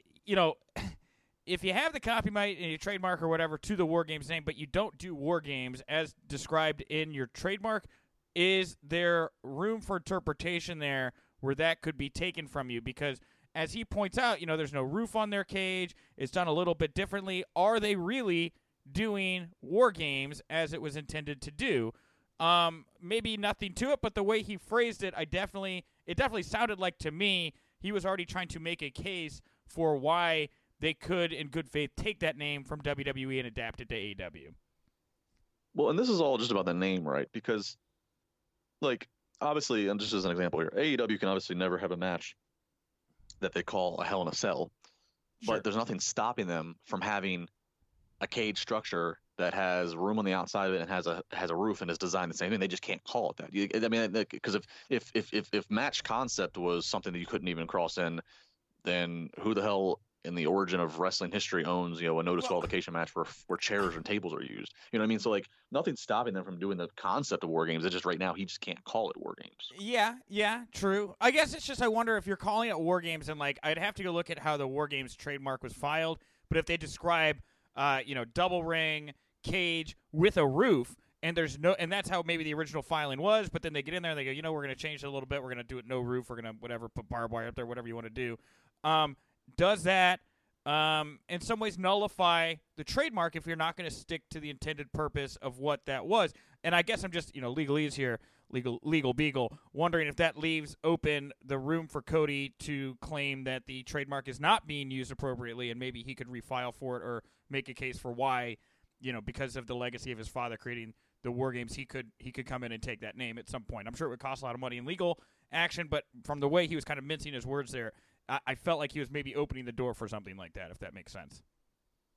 Speaker 2: if you have the copyright and your trademark or whatever to the War Games name, but you don't do War Games as described in your trademark, is there room for interpretation there where that could be taken from you? Because as he points out, there's no roof on their cage. It's done a little bit differently. Are they really doing War Games as it was intended to do? Maybe nothing to it, but the way he phrased it, it definitely sounded like to me he was already trying to make a case for why they could, in good faith, take that name from WWE and adapt it to AEW.
Speaker 3: Well, and this is all just about the name, right? Because, obviously, and just as an example here, AEW can obviously never have a match that they call a Hell in a Cell,
Speaker 2: Sure.
Speaker 3: But there's nothing stopping them from having a cage structure that has room on the outside of it and has a roof and is designed the same thing. They just can't call it that. Because if match concept was something that you couldn't even cross in, then who the hell in the origin of wrestling history owns a no disqualification match where chairs and tables are used? You know what I mean? So nothing's stopping them from doing the concept of War Games. It's just right now he just can't call it War Games.
Speaker 2: Yeah, true. I guess it's just I wonder if you're calling it War Games and I'd have to go look at how the War Games trademark was filed. But if they describe double ring cage with a roof, and that's how maybe the original filing was, but then they get in there and they go, we're going to change it a little bit. We're going to do it no roof. We're going to put barbed wire up there, whatever you want to do. Does that in some ways nullify the trademark if you're not going to stick to the intended purpose of what that was? And I guess I'm just, legalese here, legal beagle, wondering if that leaves open the room for Cody to claim that the trademark is not being used appropriately, and maybe he could refile for it or make a case for why, because of the legacy of his father creating the War Games, he could come in and take that name at some point. I'm sure it would cost a lot of money in legal action, but from the way he was kind of mincing his words there, I felt like he was maybe opening the door for something like that, if that makes sense.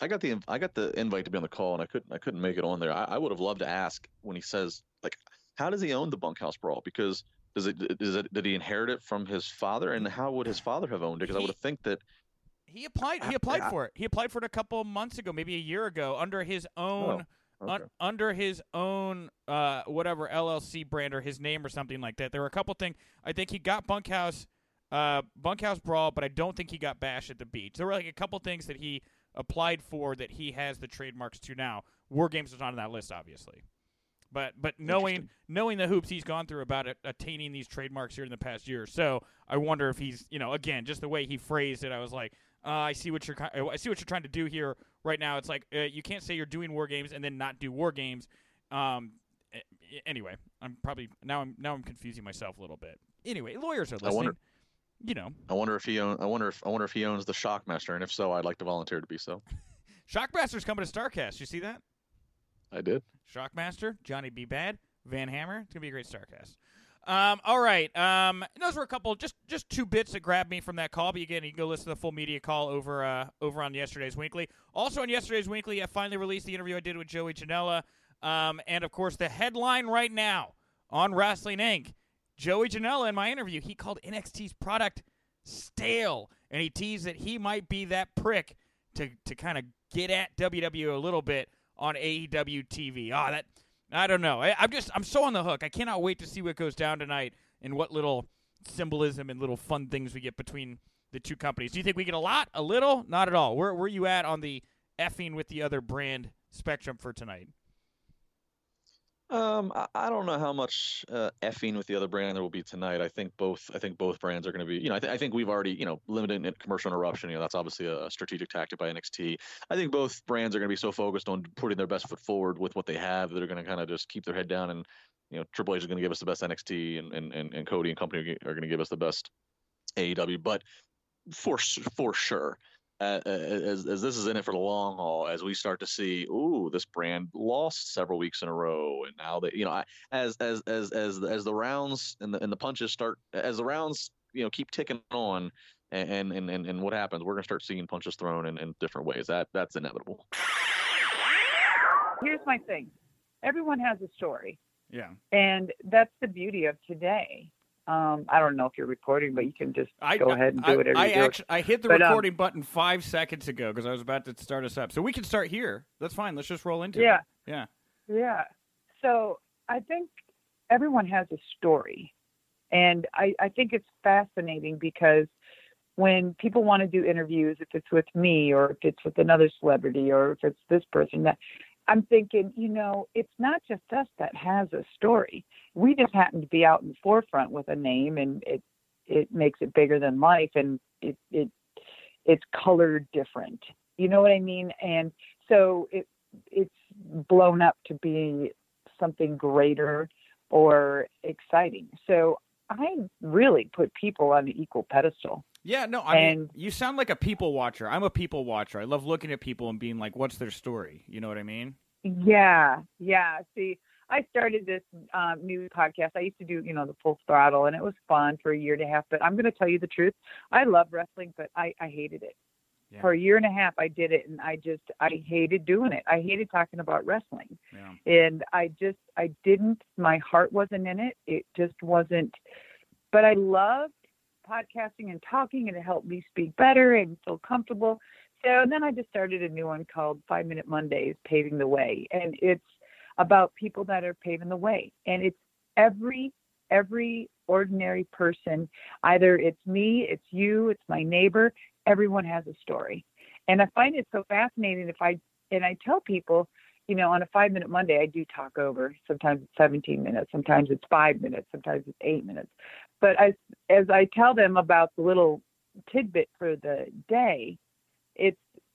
Speaker 3: I got the invite to be on the call, and I couldn't make it on there. I would have loved to ask when he says, like, how does he own the Bunkhouse Brawl? Because did he inherit it from his father, and how would his father have owned it? Because I would have think that
Speaker 2: he applied for it. He applied for it a couple of months ago, maybe a year ago, under his own under his own whatever LLC brand or his name or something like that. There were a couple things. I think he got Bunkhouse Brawl, but I don't think he got Bash at the Beach. There were like a couple things that he applied for that he has the trademarks to now. War Games is not on that list, obviously. But knowing the hoops he's gone through about attaining these trademarks here in the past year or so, I wonder if he's, again, just the way he phrased it, I was like, I see what you're trying to do here right now. It's like you can't say you're doing War Games and then not do War Games. Anyway, I'm confusing myself a little bit. Anyway, lawyers are listening.
Speaker 3: I wonder if he owns the Shockmaster, and if so, I'd like to volunteer to be so.
Speaker 2: Shockmaster's coming to StarCast. You see that?
Speaker 3: I did.
Speaker 2: Shockmaster, Johnny B. Bad, Van Hammer. It's gonna be a great StarCast. All right. Those were a couple, just two bits that grabbed me from that call. But again, you can go listen to the full media call over on yesterday's Weekly. Also on yesterday's Weekly, I finally released the interview I did with Joey Janela, and of course the headline right now on Wrestling Inc. Joey Janela, in my interview, he called NXT's product stale, and he teased that he might be that prick to kind of get at WWE a little bit on AEW TV. I don't know. I'm so on the hook. I cannot wait to see what goes down tonight and what little symbolism and little fun things we get between the two companies. Do you think we get a lot, a little, not at all? Where are you at on the effing with the other brand spectrum for tonight?
Speaker 3: I don't know how much effing with the other brand there will be tonight. I think both brands are going to be. I think we've already limited commercial interruption. That's obviously a strategic tactic by NXT. I think both brands are going to be so focused on putting their best foot forward with what they have that they're going to kind of just keep their head down. And Triple H is going to give us the best NXT, and Cody and company are going to give us the best AEW. But for sure. As this is in it for the long haul, as we start to see, this brand lost several weeks in a row, and now that as the rounds and the punches start, as the rounds keep ticking on, and what happens, we're gonna start seeing punches thrown in different ways. That's inevitable.
Speaker 4: Here's my thing: everyone has a story, and that's the beauty of today. I don't know if you're recording, but you can just go ahead and do whatever you do.
Speaker 2: I hit the recording button 5 seconds ago because I was about to start us up. So we can start here. That's fine. Let's just roll into it.
Speaker 4: Yeah. So I think everyone has a story. And I think it's fascinating because when people want to do interviews, if it's with me or if it's with another celebrity or if it's this person, that I'm thinking, it's not just us that has a story. We just happen to be out in the forefront with a name, and it makes it bigger than life, and it's colored different. You know what I mean? And so it's blown up to be something greater or exciting. So I really put people on the equal pedestal.
Speaker 2: Yeah, no, I mean, you sound like a people watcher. I'm a people watcher. I love looking at people and being like, what's their story? You know what I mean?
Speaker 4: Yeah. See, I started this new podcast. I used to do, the Full Throttle, and it was fun for a year and a half. But I'm going to tell you the truth. I love wrestling, but I hated it. Yeah. For a year and a half, I did it, and I hated doing it. I hated talking about wrestling. Yeah. And I didn't, my heart wasn't in it. It just wasn't. But I loved podcasting and talking, and it helped me speak better and feel comfortable. So then I just started a new one called 5 Minute Mondays, Paving the Way. And it's about people that are paving the way. And it's every ordinary person. Either it's me, it's you, it's my neighbor. Everyone has a story. And I find it so fascinating I tell people, on a 5 Minute Monday, I do talk over. Sometimes it's 17 minutes. Sometimes it's 5 minutes. Sometimes it's 8 minutes. But as I tell them about the little tidbit for the day, it's,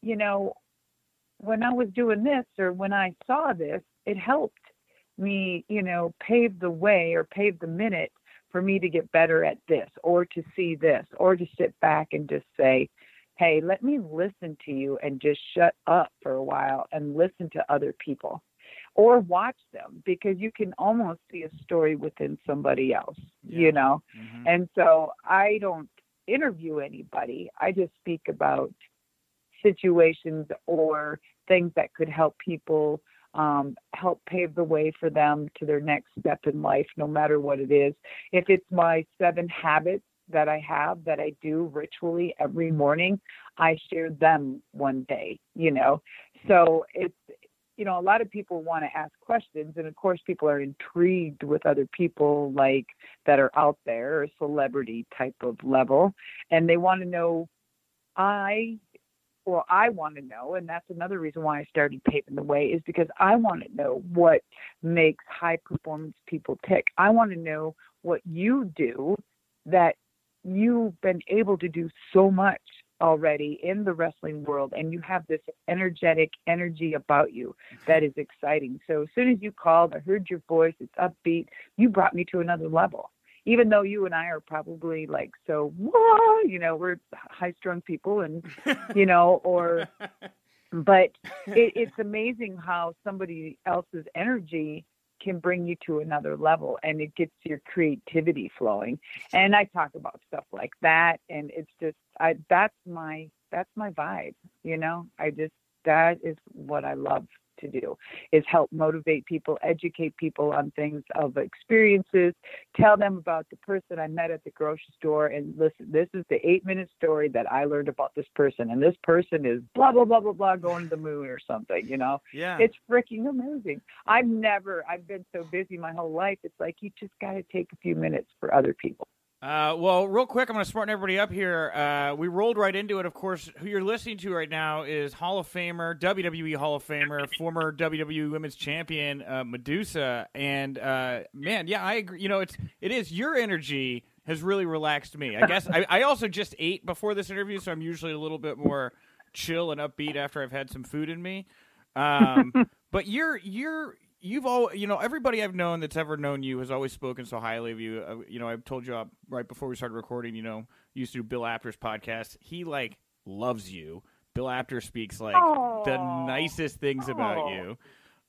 Speaker 4: when I was doing this or when I saw this, it helped me, pave the way or pave the minute for me to get better at this or to see this or to sit back and just say, hey, let me listen to you and just shut up for a while and listen to other people or watch them, because you can almost see a story within somebody else, Mm-hmm. And so I don't interview anybody. I just speak about situations or things that could help people, help pave the way for them to their next step in life, no matter what it is. If it's my 7 habits that I have that I do ritually every morning, I share them one day, So it's, a lot of people want to ask questions. And of course, people are intrigued with other people like that are out there, or celebrity type of level. And they want to know, I want to know, and that's another reason why I started Paving the Way, is because I want to know what makes high performance people tick. I want to know what you do that you've been able to do so much already in the wrestling world, and you have this energetic energy about you that is exciting. So as soon as you called, I heard your voice, it's upbeat, you brought me to another level. Even though you and I are probably like, so, we're high-strung people and, but it's amazing how somebody else's energy can bring you to another level, and it gets your creativity flowing. And I talk about stuff like that, and it's just, that's my vibe, that is what I love to do, is help motivate people, educate people on things of experiences, tell them about the person I met at the grocery store, and listen, this is the 8-minute story that I learned about this person, and this person is blah, blah, blah, blah, blah, going to the moon or something,
Speaker 2: Yeah.
Speaker 4: It's freaking amazing. I've been so busy my whole life. It's like, you just got to take a few minutes for other people.
Speaker 2: Well, real quick, I'm going to smarten everybody up here. We rolled right into it. Of course, who you're listening to right now is Hall of Famer, WWE Hall of Famer, former WWE Women's Champion, Medusa. And, man, yeah, I agree. It is your energy has really relaxed me. I guess I also just ate before this interview, so I'm usually a little bit more chill and upbeat after I've had some food in me. But you've all, everybody I've known that's ever known you has always spoken so highly of you. I've told you right before we started recording, used to do Bill Apter's podcast. He loves you. Bill Apter speaks the nicest things about you.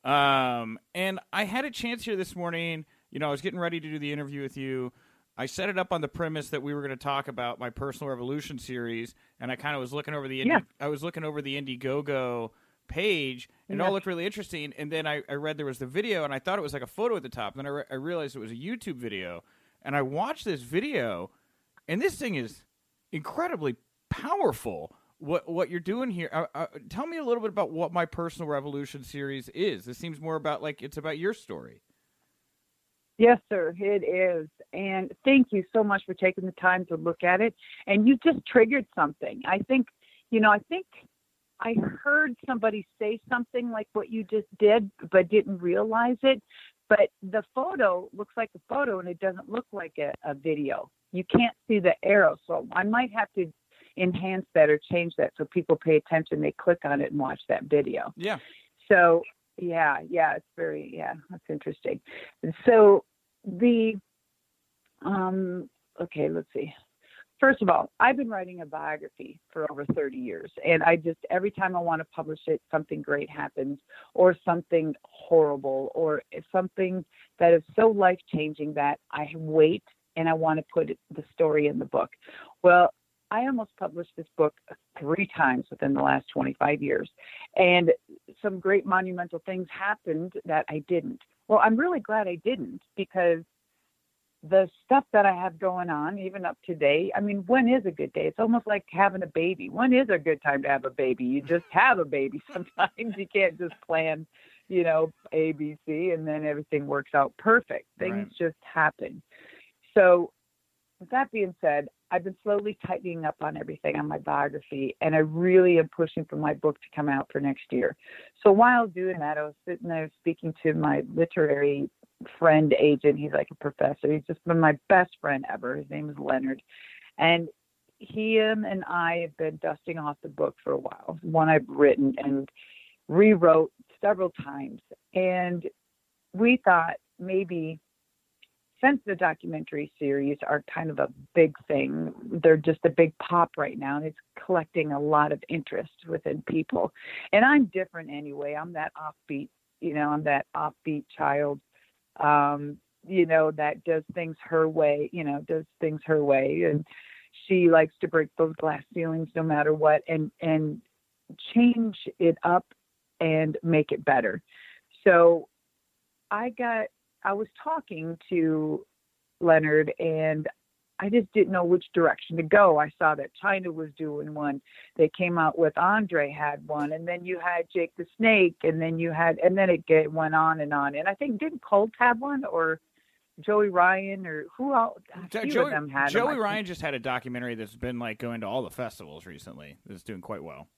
Speaker 2: And I had a chance here this morning, I was getting ready to do the interview with you. I set it up on the premise that we were going to talk about my Personal Revolution series. And I kind of was looking over the Indiegogo page, and it all looked really interesting. And then I read there was the video, and I thought it was like a photo at the top. And then I realized it was a YouTube video. And I watched this video, and this thing is incredibly powerful. What you're doing here? Tell me a little bit about what my Personal Revolution series is. This seems more about it's about your story.
Speaker 4: Yes, sir, it is. And thank you so much for taking the time to look at it. And you just triggered something. I think I heard somebody say something like what you just did, but didn't realize it. But the photo looks like a photo, and it doesn't look like a video. You can't see the arrow. So I might have to enhance that or change that so people pay attention. They click on it and watch that video.
Speaker 2: Yeah.
Speaker 4: So, it's that's interesting. So okay, let's see. First of all, I've been writing a biography for over 30 years, and every time I want to publish it, something great happens, or something horrible, or something that is so life-changing that I wait and I want to put the story in the book. Well, I almost published this book 3 times within the last 25 years, and some great monumental things happened that I didn't. Well, I'm really glad I didn't, because the stuff that I have going on, even up to date, I mean, when is a good day? It's almost like having a baby. When is a good time to have a baby? You just have a baby sometimes. You can't just plan, A, B, C, and then everything works out perfect. Things just happen. So with that being said, I've been slowly tightening up on everything on my biography, and I really am pushing for my book to come out for next year. So while doing that, I was sitting there speaking to my literary friend agent. He's like a professor. He's just been my best friend ever. His name is Leonard. And him and I have been dusting off the book for a while, one I've written and rewrote several times. And we thought maybe, since the documentary series are kind of a big thing, they're just a big pop right now, and it's collecting a lot of interest within people. And I'm different anyway. I'm that offbeat, child, that does things her way, and she likes to break those glass ceilings no matter what. And change it up and make it better. So I was talking to Leonard, and I just didn't know which direction to go. I saw that China was doing one. They came out with Andre had one, and then you had Jake the Snake, and then it went on. And I think didn't Colt have one, or Joey Ryan, or who else? A few of them had
Speaker 2: Joey
Speaker 4: them,
Speaker 2: Ryan just had a documentary that's been like going to all the festivals recently. It's doing quite well.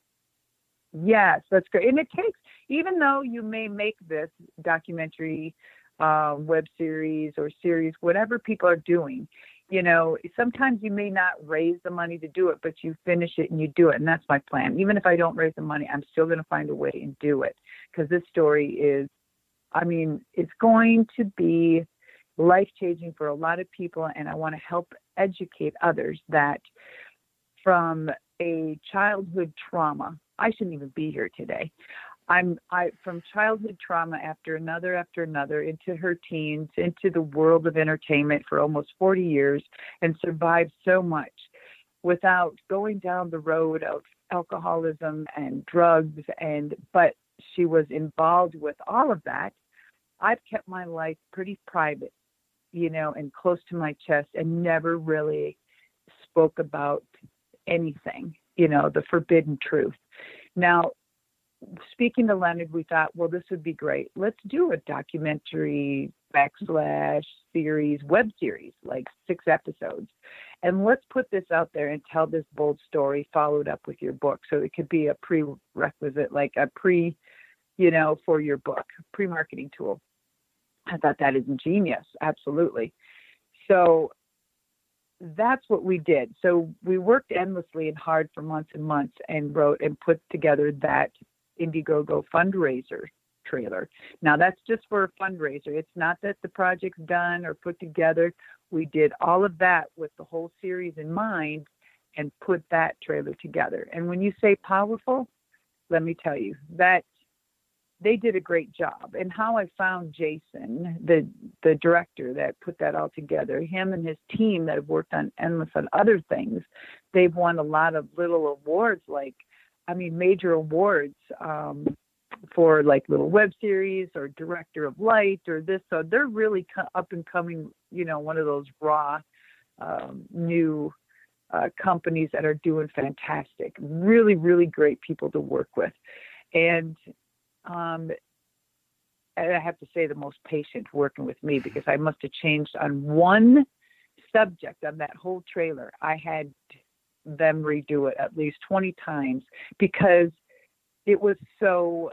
Speaker 4: Yes, that's great. And it takes, even though you may make this documentary, web series or series, whatever people are doing, sometimes you may not raise the money to do it, but you finish it and you do it. And that's my plan. Even if I don't raise the money, I'm still going to find a way and do it. Because this story is, it's going to be life-changing for a lot of people. And I want to help educate others that from a childhood trauma, I shouldn't even be here today. From childhood trauma after another into her teens, into the world of entertainment for almost 40 years, and survived so much without going down the road of alcoholism and drugs. But she was involved with all of that. I've kept my life pretty private, and close to my chest, and never really spoke about anything, the forbidden truth. Now, speaking to Leonard, we thought, well, this would be great. Let's do a documentary / series, web series, like 6 episodes. And let's put this out there and tell this bold story followed up with your book. So it could be a prerequisite, like a for your book, pre-marketing tool. I thought that is ingenious. Absolutely. So that's what we did. So we worked endlessly and hard for months and months and wrote and put together that Indiegogo fundraiser trailer. Now that's just for a fundraiser. It's not that the project's done or put together. We did all of that with the whole series in mind and put that trailer together. And when you say powerful, let me tell you that they did a great job. And how I found Jason, the director that put that all together, him and his team that have worked on endless on other things, they've won a lot of little awards, major awards for like little web series or director of light or this. So they're really up and coming, one of those raw new companies that are doing fantastic, really, really great people to work with. And I have to say the most patient working with me, because I must have changed on one subject on that whole trailer. I had them redo it at least 20 times because it was so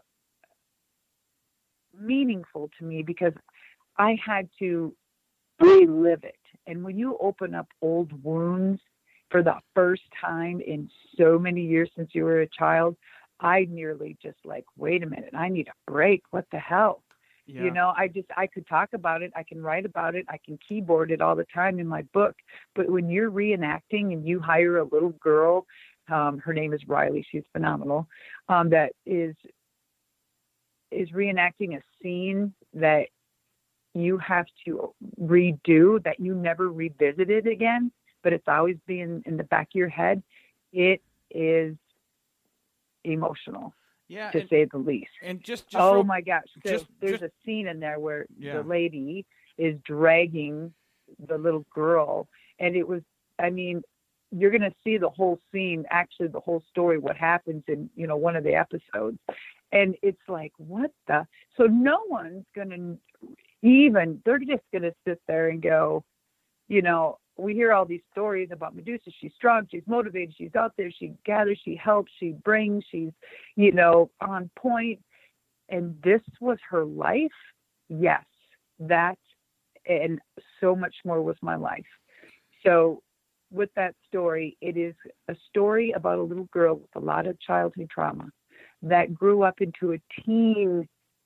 Speaker 4: meaningful to me, because I had to relive it. And when you open up old wounds for the first time in so many years since you were a child, I nearly just wait a minute, I need a break. What the hell? Yeah. I could talk about it. I can write about it. I can keyboard it all the time in my book. But when you're reenacting and you hire a little girl, her name is Riley. She's phenomenal. That is reenacting a scene that you have to redo, that you never revisited again, but it's always been in the back of your head. It is emotional, to say the least.
Speaker 2: And just
Speaker 4: oh my gosh, there's a scene in there where the lady is dragging the little girl, and it was, you're going to see the whole scene, actually the whole story, what happens in one of the episodes, and it's like, what the? So no one's going to they're just going to sit there and go, we hear all these stories about Medusa. She's strong, she's motivated, she's out there, she gathers, she helps, she brings, she's, on point. And this was her life. Yes, that and so much more was my life. So with that story, it is a story about a little girl with a lot of childhood trauma that grew up into a teen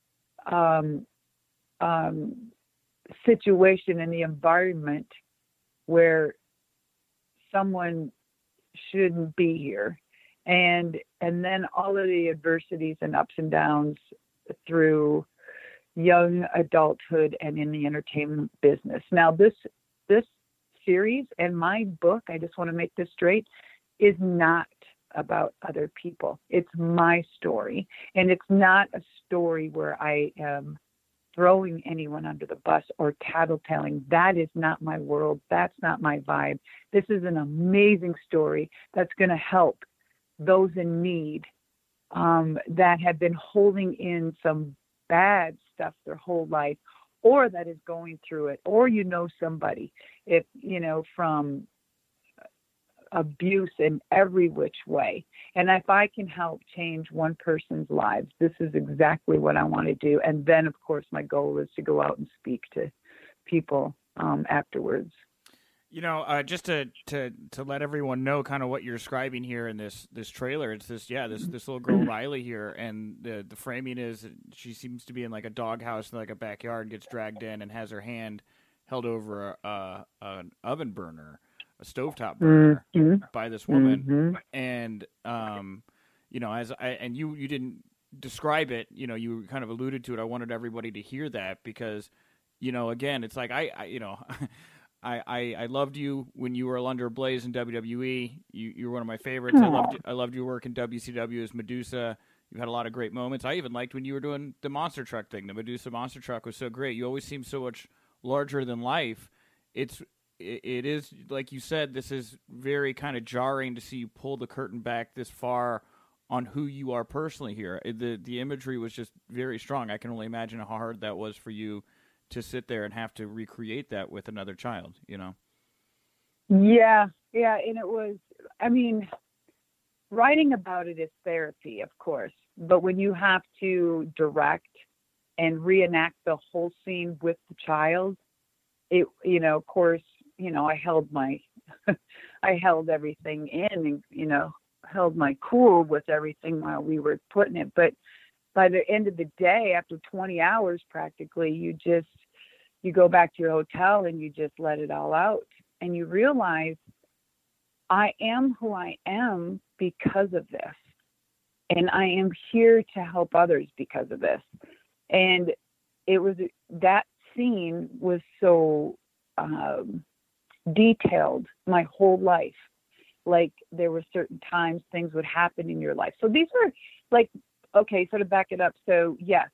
Speaker 4: situation in the environment where someone shouldn't be here, and then all of the adversities and ups and downs through young adulthood and in the entertainment business. Now this series and my book, I just want to make this straight, is not about other people. It's my story. And it's not a story where I am throwing anyone under the bus or tattletaling. That is not my world. That's not my vibe. This is an amazing story that's going to help those in need that have been holding in some bad stuff their whole life, or that is going through it, or somebody, if from abuse in every which way. And if I can help change one person's lives, this is exactly what I want to do. And then, of course, my goal is to go out and speak to people afterwards.
Speaker 2: Just to let everyone know kind of what you're describing here in this trailer, it's this little girl Riley here, and the framing is she seems to be in like a doghouse in like a backyard, gets dragged in and has her hand held over an oven burner, a stovetop burner by this woman. And you didn't describe it, you kind of alluded to it. I wanted everybody to hear that because again, it's like I loved you when you were Alundra Blaze in WWE. You were one of my favorites. I loved your work in WCW as Medusa. You had a lot of great moments. I even liked when you were doing the monster truck thing. The Medusa monster truck was so great. You always seem so much larger than life. It is, like you said, this is very kind of jarring to see you pull the curtain back this far on who you are personally here. The imagery was just very strong. I can only imagine how hard that was for you to sit there and have to recreate that with another child,
Speaker 4: Yeah. And it was, writing about it is therapy, of course, but when you have to direct and reenact the whole scene with the child, it, of course, I held I held everything in and, held my cool with everything while we were putting it. But by the end of the day, after 20 hours, practically, you go back to your hotel and you just let it all out. And you realize I am who I am because of this. And I am here to help others because of this. And that scene was so detailed my whole life. Like there were certain times things would happen in your life. So these are like, okay, so to back it up. So yes,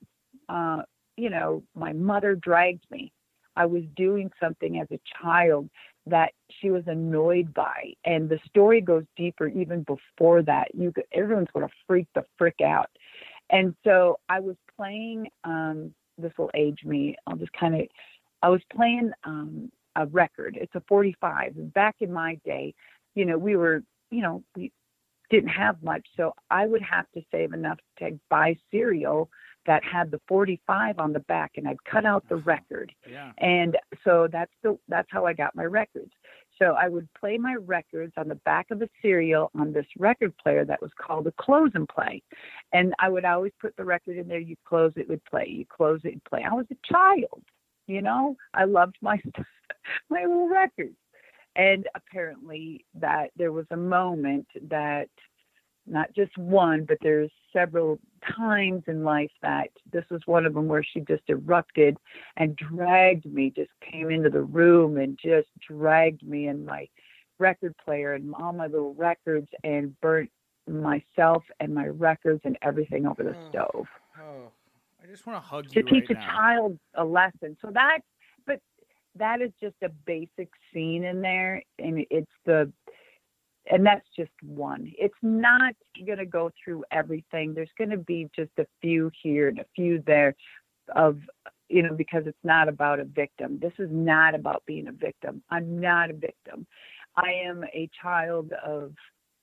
Speaker 4: my mother dragged me. I was doing something as a child that she was annoyed by. And the story goes deeper even before that. Everyone's going to freak the frick out. And so I was playing, this will age me. I was playing a record. It's a 45. Back in my day, we didn't have much. So I would have to save enough to buy cereal that had the 45 on the back, and I'd cut out the record.
Speaker 2: Yeah.
Speaker 4: And so that's how I got my records. So I would play my records on the back of the cereal on this record player that was called a close and play. And I would always put the record in there. You close it, would play. You close it and play. I was a child, I loved my little records. And apparently that there was a moment that, not just one, but there's several times in life that this was one of them where she just erupted and dragged me, just came into the room and just dragged me and my record player and all my little records and burnt myself and my records and everything over the stove.
Speaker 2: Oh, I just want to hug you
Speaker 4: to teach
Speaker 2: right
Speaker 4: a
Speaker 2: now.
Speaker 4: child a lesson. So that is just a basic scene in there, and and that's just one. It's not going to go through everything. There's going to be just a few here and a few there because it's not about a victim. This is not about being a victim. I'm not a victim. I am a child of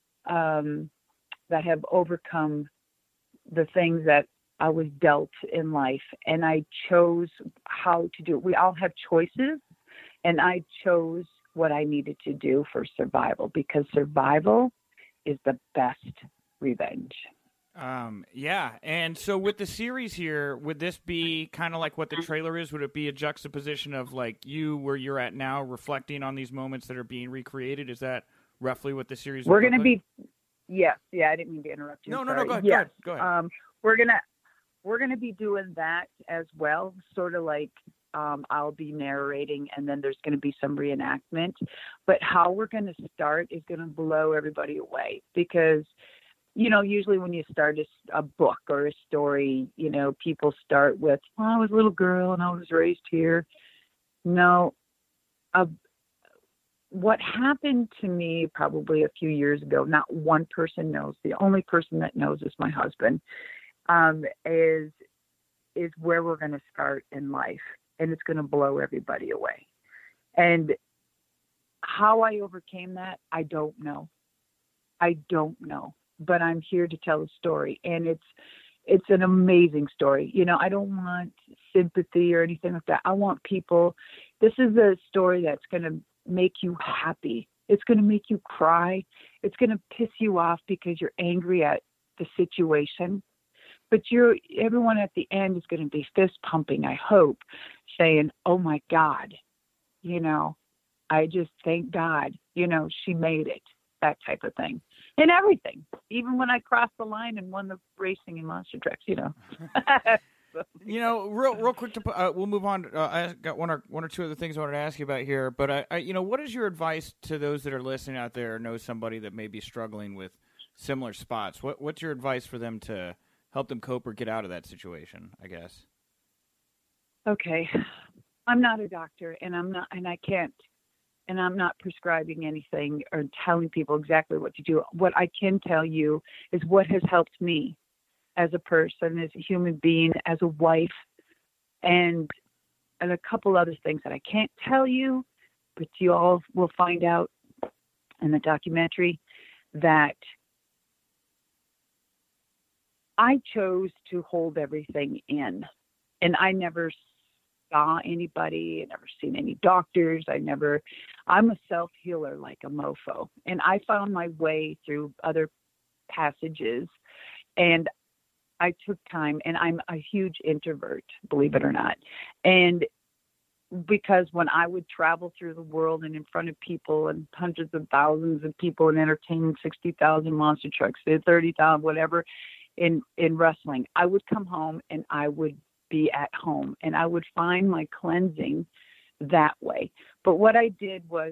Speaker 4: that have overcome the things that I was dealt in life, and I chose how to do it. We all have choices, and I chose what I needed to do for survival, because survival is the best revenge.
Speaker 2: Yeah. And so with the series here, would this be kind of like what the trailer is? Would it be a juxtaposition of like you where you're at now, reflecting on these moments that are being recreated? Is that roughly what the series
Speaker 4: We're going to be, yes. Yeah, I didn't mean to interrupt you.
Speaker 2: No,
Speaker 4: Sorry.
Speaker 2: go ahead.
Speaker 4: Yes.
Speaker 2: Go ahead.
Speaker 4: We're going to be doing that as well, sort of like I'll be narrating, and then there's going to be some reenactment. But how we're going to start is going to blow everybody away because, usually when you start a book or a story, people start with, well, I was a little girl and I was raised here. No, what happened to me probably a few years ago, not one person knows. The only person that knows is my husband, is where we're going to start in life. And it's going to blow everybody away. And how I overcame that, I don't know. But I'm here to tell a story. And it's an amazing story. I don't want sympathy or anything like that. I want people. This is a story that's going to make you happy. It's going to make you cry. It's going to piss you off because you're angry at the situation. But everyone at the end is going to be fist pumping, I hope, saying, oh my God, I just thank God, she made it, that type of thing. And everything, even when I crossed the line and won the racing in monster trucks,
Speaker 2: Real quick, we'll move on. I got one or two other things I wanted to ask you about here. But, what is your advice to those that are listening out there or know somebody that may be struggling with similar spots? What's your advice for them to help them cope or get out of that situation, I guess?
Speaker 4: Okay. I'm not a doctor and I'm not prescribing anything or telling people exactly what to do. What I can tell you is what has helped me as a person, as a human being, as a wife, and a couple other things that I can't tell you, but you all will find out in the documentary that I chose to hold everything in, and I never saw anybody. I never seen any doctors. I'm a self-healer like a mofo, and I found my way through other passages, and I took time, and I'm a huge introvert, believe it or not. And because when I would travel through the world and in front of people and hundreds of thousands of people and entertaining 60,000 monster trucks, 30,000, whatever, in wrestling, I would come home and I would be at home and I would find my cleansing that way. But what I did was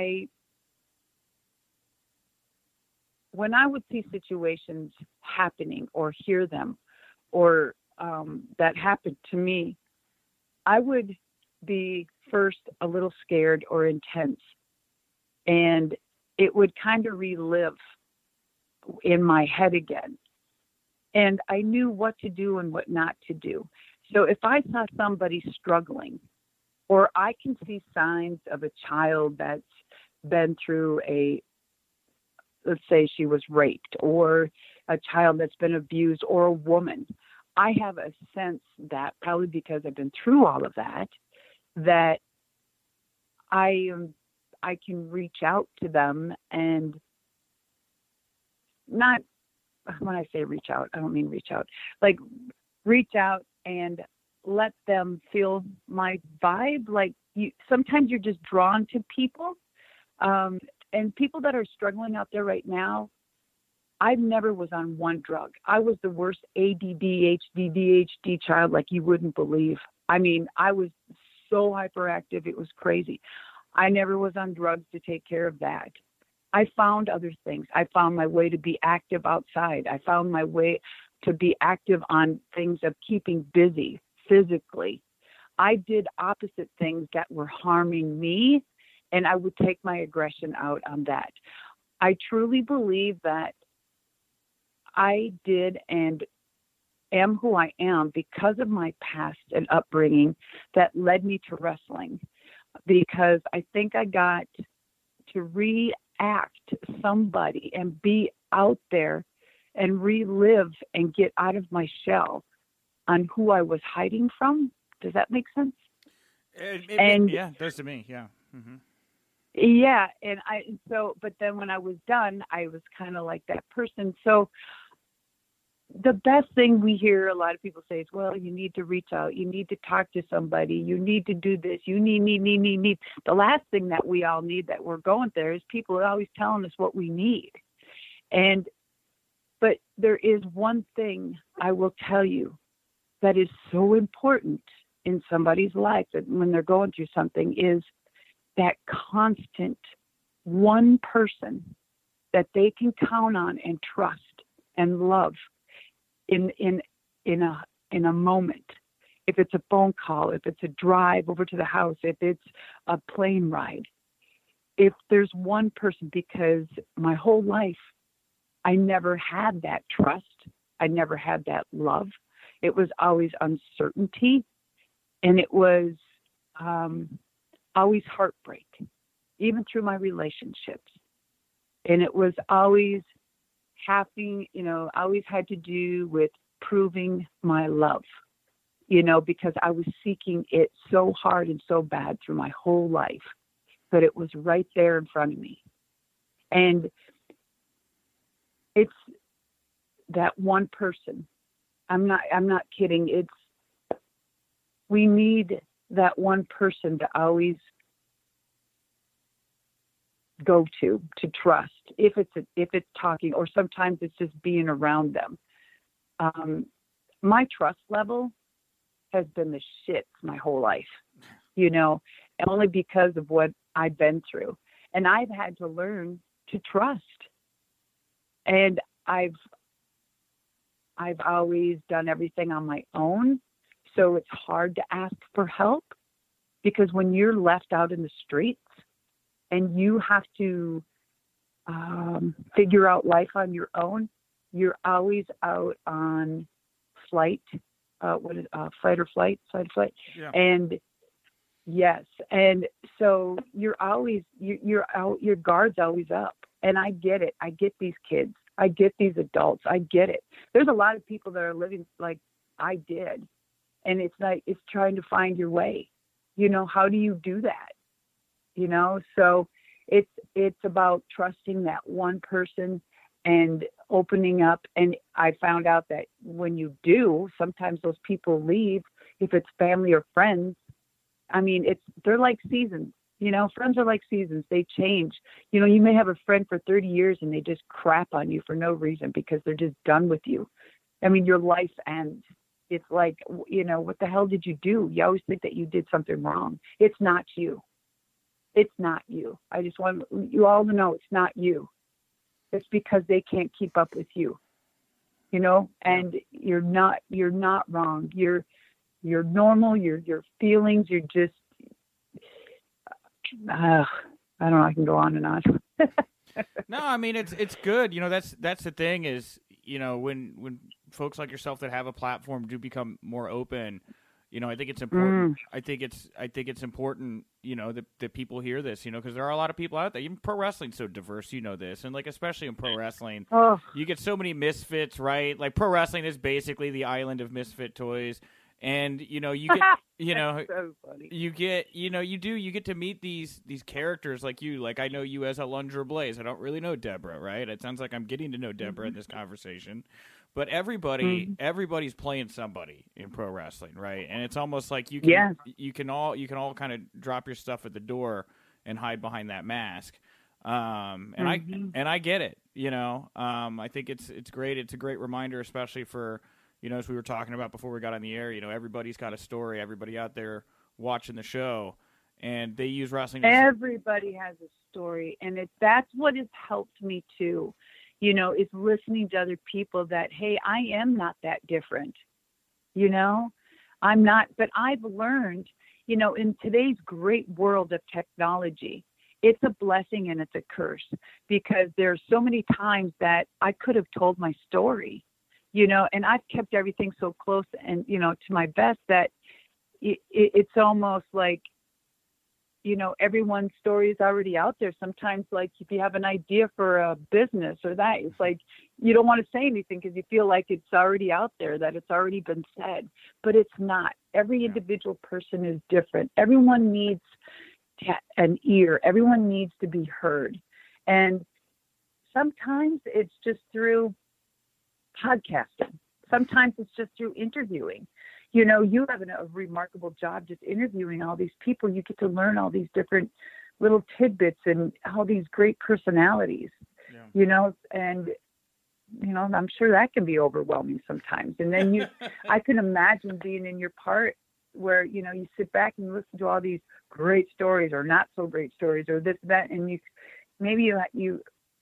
Speaker 4: when I would see situations happening or hear them or that happened to me, I would be first a little scared or intense, and it would kind of relive in my head again. And I knew what to do and what not to do. So if I saw somebody struggling, or I can see signs of a child that's been through let's say she was raped, or a child that's been abused, or a woman, I have a sense that, probably because I've been through all of that, that I can reach out to them and not, when I say reach out, I don't mean reach out, like reach out and let them feel my vibe. Like sometimes you're just drawn to people, and people that are struggling out there right now. I never was on one drug. I was the worst ADD, ADHD child like you wouldn't believe. I mean, I was so hyperactive, it was crazy. I never was on drugs to take care of that. I found other things. I found my way to be active outside. I found my way to be active on things of keeping busy physically. I did opposite things that were harming me, and I would take my aggression out on that. I truly believe that I did and am who I am because of my past and upbringing that led me to wrestling, because I think I got to react somebody and be out there and relive and get out of my shell on who I was hiding from. Does that make sense?
Speaker 2: Yeah, it does to me. Yeah. Mm-hmm.
Speaker 4: Yeah. But then when I was done, I was kind of like that person. So the best thing we hear a lot of people say is, well, you need to reach out. You need to talk to somebody. You need to do this. You need. The last thing that we all need that we're going there is people are always telling us what we need. But there is one thing I will tell you that is so important in somebody's life that when they're going through something is that constant one person that they can count on and trust and love in a moment. If it's a phone call, if it's a drive over to the house, if it's a plane ride, if there's one person, because my whole life I never had that trust. I never had that love. It was always uncertainty, and it was always heartbreak, even through my relationships. And it was always having, always had to do with proving my love, because I was seeking it so hard and so bad through my whole life, but it was right there in front of me. And it's that one person. I'm not kidding. We need that one person to always go to trust, if it's talking, or sometimes it's just being around them. My trust level has been the shits my whole life, only because of what I've been through. And I've had to learn to trust. And I've always done everything on my own. So it's hard to ask for help, because when you're left out in the streets and you have to figure out life on your own, you're always out on flight. Fight or flight? Yeah. And yes. And so you're always, you're out, your guard's always up. And I get it. I get these kids. I get these adults. I get it. There's a lot of people that are living like I did. And it's trying to find your way. How do you do that? So it's about trusting that one person and opening up. And I found out that when you do, sometimes those people leave, if it's family or friends. I mean, they're like seasons. Friends are like seasons. They change. You may have a friend for 30 years and they just crap on you for no reason because they're just done with you. I mean, your life ends. It's like, what the hell did you do? You always think that you did something wrong. It's not you. It's not you. I just want you all to know it's not you. It's because they can't keep up with you. And you're not wrong. You're normal. Your feelings, you're just, I don't know. I can go on and on.
Speaker 2: No, I mean, it's good. That's the thing is, when folks like yourself that have a platform do become more open, I think it's important. I think it's important, that people hear this, because there are a lot of people out there. Even pro wrestling's so diverse, this, and like especially in pro wrestling, you get so many misfits, right? Like pro wrestling is basically the island of misfit toys. And you get so funny. you get to meet these characters like you. Like I know you as Alundra Blaze. I don't really know Deborah, right? It sounds like I'm getting to know Deborah in this conversation. But everybody's playing somebody in pro wrestling, right? And it's almost like you can all kind of drop your stuff at the door and hide behind that mask. And I get it. I think it's great. It's a great reminder, especially for, as we were talking about before we got on the air, everybody's got a story. Everybody out there watching the show, and they use wrestling.
Speaker 4: Everybody has a story, and that's what has helped me too. Is listening to other people that, hey, I am not that different. I'm not, but I've learned, in today's great world of technology, it's a blessing and it's a curse, because there's so many times that I could have told my story. And I've kept everything so close and, to my best that it's almost like, everyone's story is already out there. Sometimes, like, if you have an idea for a business or that, it's like, you don't want to say anything because you feel like it's already out there, that it's already been said, but it's not. Every individual person is different. Everyone needs an ear. Everyone needs to be heard. And sometimes it's just through podcasting. Sometimes it's just through interviewing. You have a remarkable job just interviewing all these people. You get to learn all these different little tidbits and all these great personalities, and, I'm sure that can be overwhelming sometimes. And then I can imagine being in your part where, you know, you sit back and you listen to all these great stories or not so great stories or this, that, and you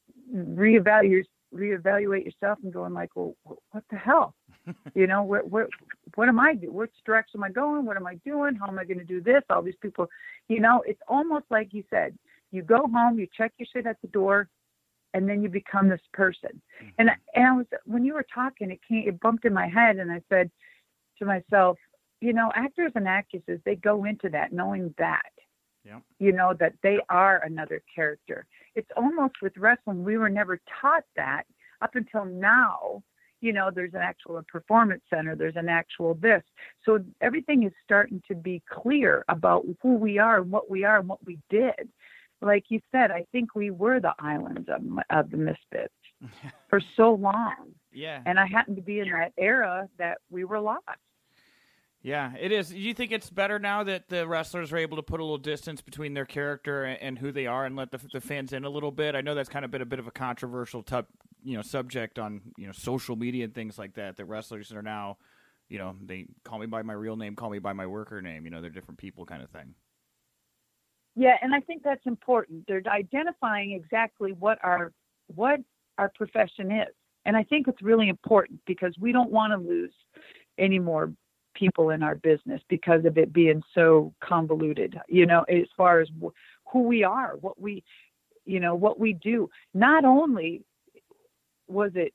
Speaker 4: reevaluate yourself and going like, well, what the hell? You know, what am I doing? Which direction am I going? What am I doing? How am I going to do this? All these people, you know, it's almost like you said, you go home, you check your shit at the door, and then you become this person. And I was, when you were talking, it bumped in my head, and I said to myself, you know, actors and actresses, they go into that knowing that, you know, that they are another character. It's almost with wrestling, we were never taught that up until now. You know, there's an actual performance center, there's an actual this. So everything is starting to be clear about who we are and what we did. Like you said, I think we were the islands of the misfits for so long.
Speaker 2: Yeah.
Speaker 4: And I happened to be in that era that we were lost.
Speaker 2: Yeah, it is. Do you think it's better now that the wrestlers are able to put a little distance between their character and who they are and let the fans in a little bit? I know that's kind of been a bit of a controversial subject on, you know, social media and things like that, that wrestlers are now, you know, they call me by my real name, call me by my worker name, you know, they're different people kind of thing.
Speaker 4: Yeah, and I think that's important. They're identifying exactly what our profession is. And I think it's really important because we don't want to lose any more people in our business because of it being so convoluted, you know, as far as who we are, what we do. Not only was it,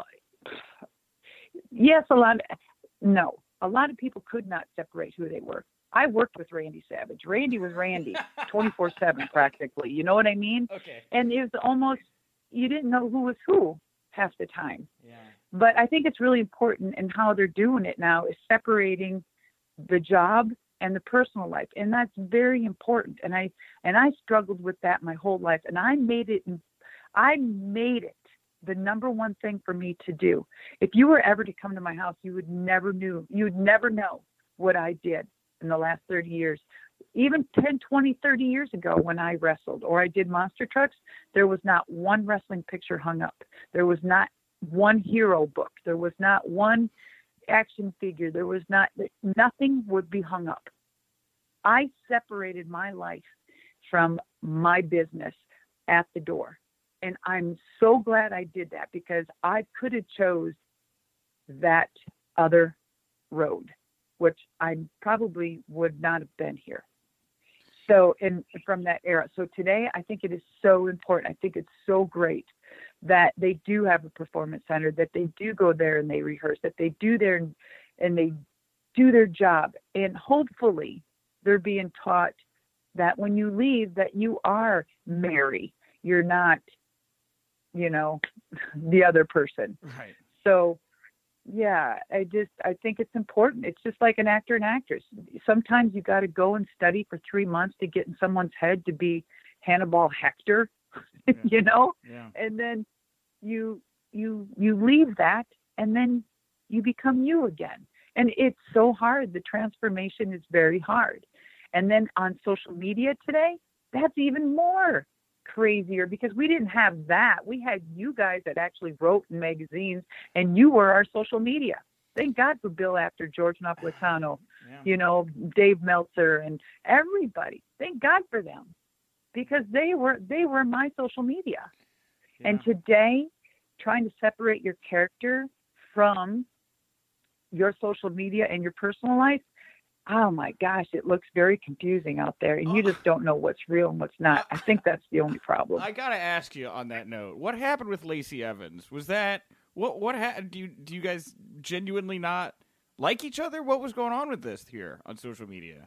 Speaker 4: yes, a lot of people could not separate who they were. I worked with Randy Savage. Randy was Randy 24/7 practically. You know what I mean?
Speaker 2: Okay.
Speaker 4: And it was almost, you didn't know who was who half the time.
Speaker 2: Yeah.
Speaker 4: But I think it's really important in how they're doing it now is separating the job and the personal life. And that's very important. And I struggled with that my whole life. And I made it the number one thing for me to do. If you were ever to come to my house, you would never know what I did in the last 30 years. Even 10, 20, 30 years ago when I wrestled or I did monster trucks, there was not one wrestling picture hung up. There was not one hero book. There was not one action figure. There was nothing would be hung up. I separated my life from my business at the door. And I'm so glad I did that because I could have chose that other road, which I probably would not have been here. So, from that era. So today, I think it is so important. I think it's so great that they do have a performance center, that they do go there and they rehearse, that they do there and they do their job. And hopefully they're being taught that when you leave, that you are Mary. You're not, you know, the other person.
Speaker 2: Right.
Speaker 4: So, yeah, I think it's important. It's just like an actor and actress. Sometimes you got to go and study for 3 months to get in someone's head to be Hannibal Hector,
Speaker 2: Yeah.
Speaker 4: you know?
Speaker 2: Yeah.
Speaker 4: And then you leave that and then you become you again. And it's so hard. The transformation is very hard. And then on social media today, that's even more crazier because we didn't have that. We had you guys that actually wrote in magazines and you were our social media. Thank God for Bill Apter, George Napolitano, you know, Dave Meltzer and everybody. Thank God for them because they were my social media. Yeah. And today, trying to separate your character from your social media and your personal life, oh my gosh, it looks very confusing out there, and you just don't know what's real and what's not. I think that's the only problem.
Speaker 2: I gotta ask you on that note, what happened with Lacey Evans? Was that what happened? Do you guys genuinely not like each other? What was going on with this here on social media?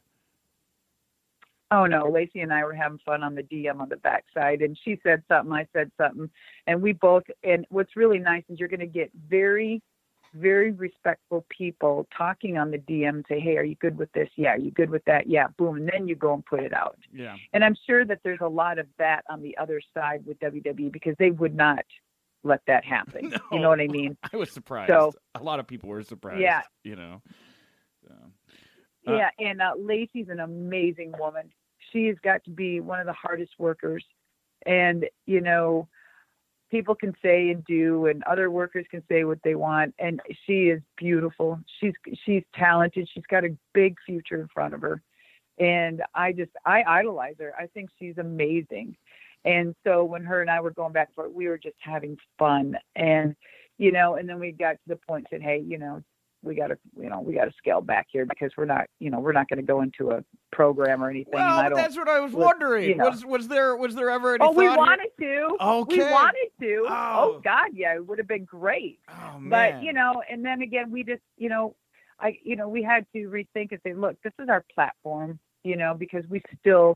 Speaker 4: Oh no, Lacey and I were having fun on the DM on the backside, and she said something, I said something, and we both. And what's really nice is you're going to get very, very respectful people talking on the DM and say, hey, are you good with this? Yeah. Are you good with that? Yeah. Boom. And then you go and put it out.
Speaker 2: Yeah.
Speaker 4: And I'm sure that there's a lot of that on the other side with WWE because they would not let that happen. No, you know what I mean?
Speaker 2: I was surprised.
Speaker 4: So,
Speaker 2: a lot of people were surprised.
Speaker 4: Yeah.
Speaker 2: You know? So,
Speaker 4: yeah. And Lacey's an amazing woman. She's got to be one of the hardest workers. And, you know, people can say and do, and other workers can say what they want. And she is beautiful. She's talented. She's got a big future in front of her. And I idolize her. I think she's amazing. And so when her and I were going back and forth, we were just having fun. And, and then we got to the point and said, hey, we got to scale back here because we're not going to go into a program or anything.
Speaker 2: Well,
Speaker 4: and
Speaker 2: that's what I was wondering. Was there ever any thought?
Speaker 4: We wanted to.
Speaker 2: Okay.
Speaker 4: We wanted to.
Speaker 2: Oh.
Speaker 4: Oh God, yeah, it would have been great.
Speaker 2: Oh, man.
Speaker 4: But, and then again, we just, we had to rethink and say, look, this is our platform, because we still,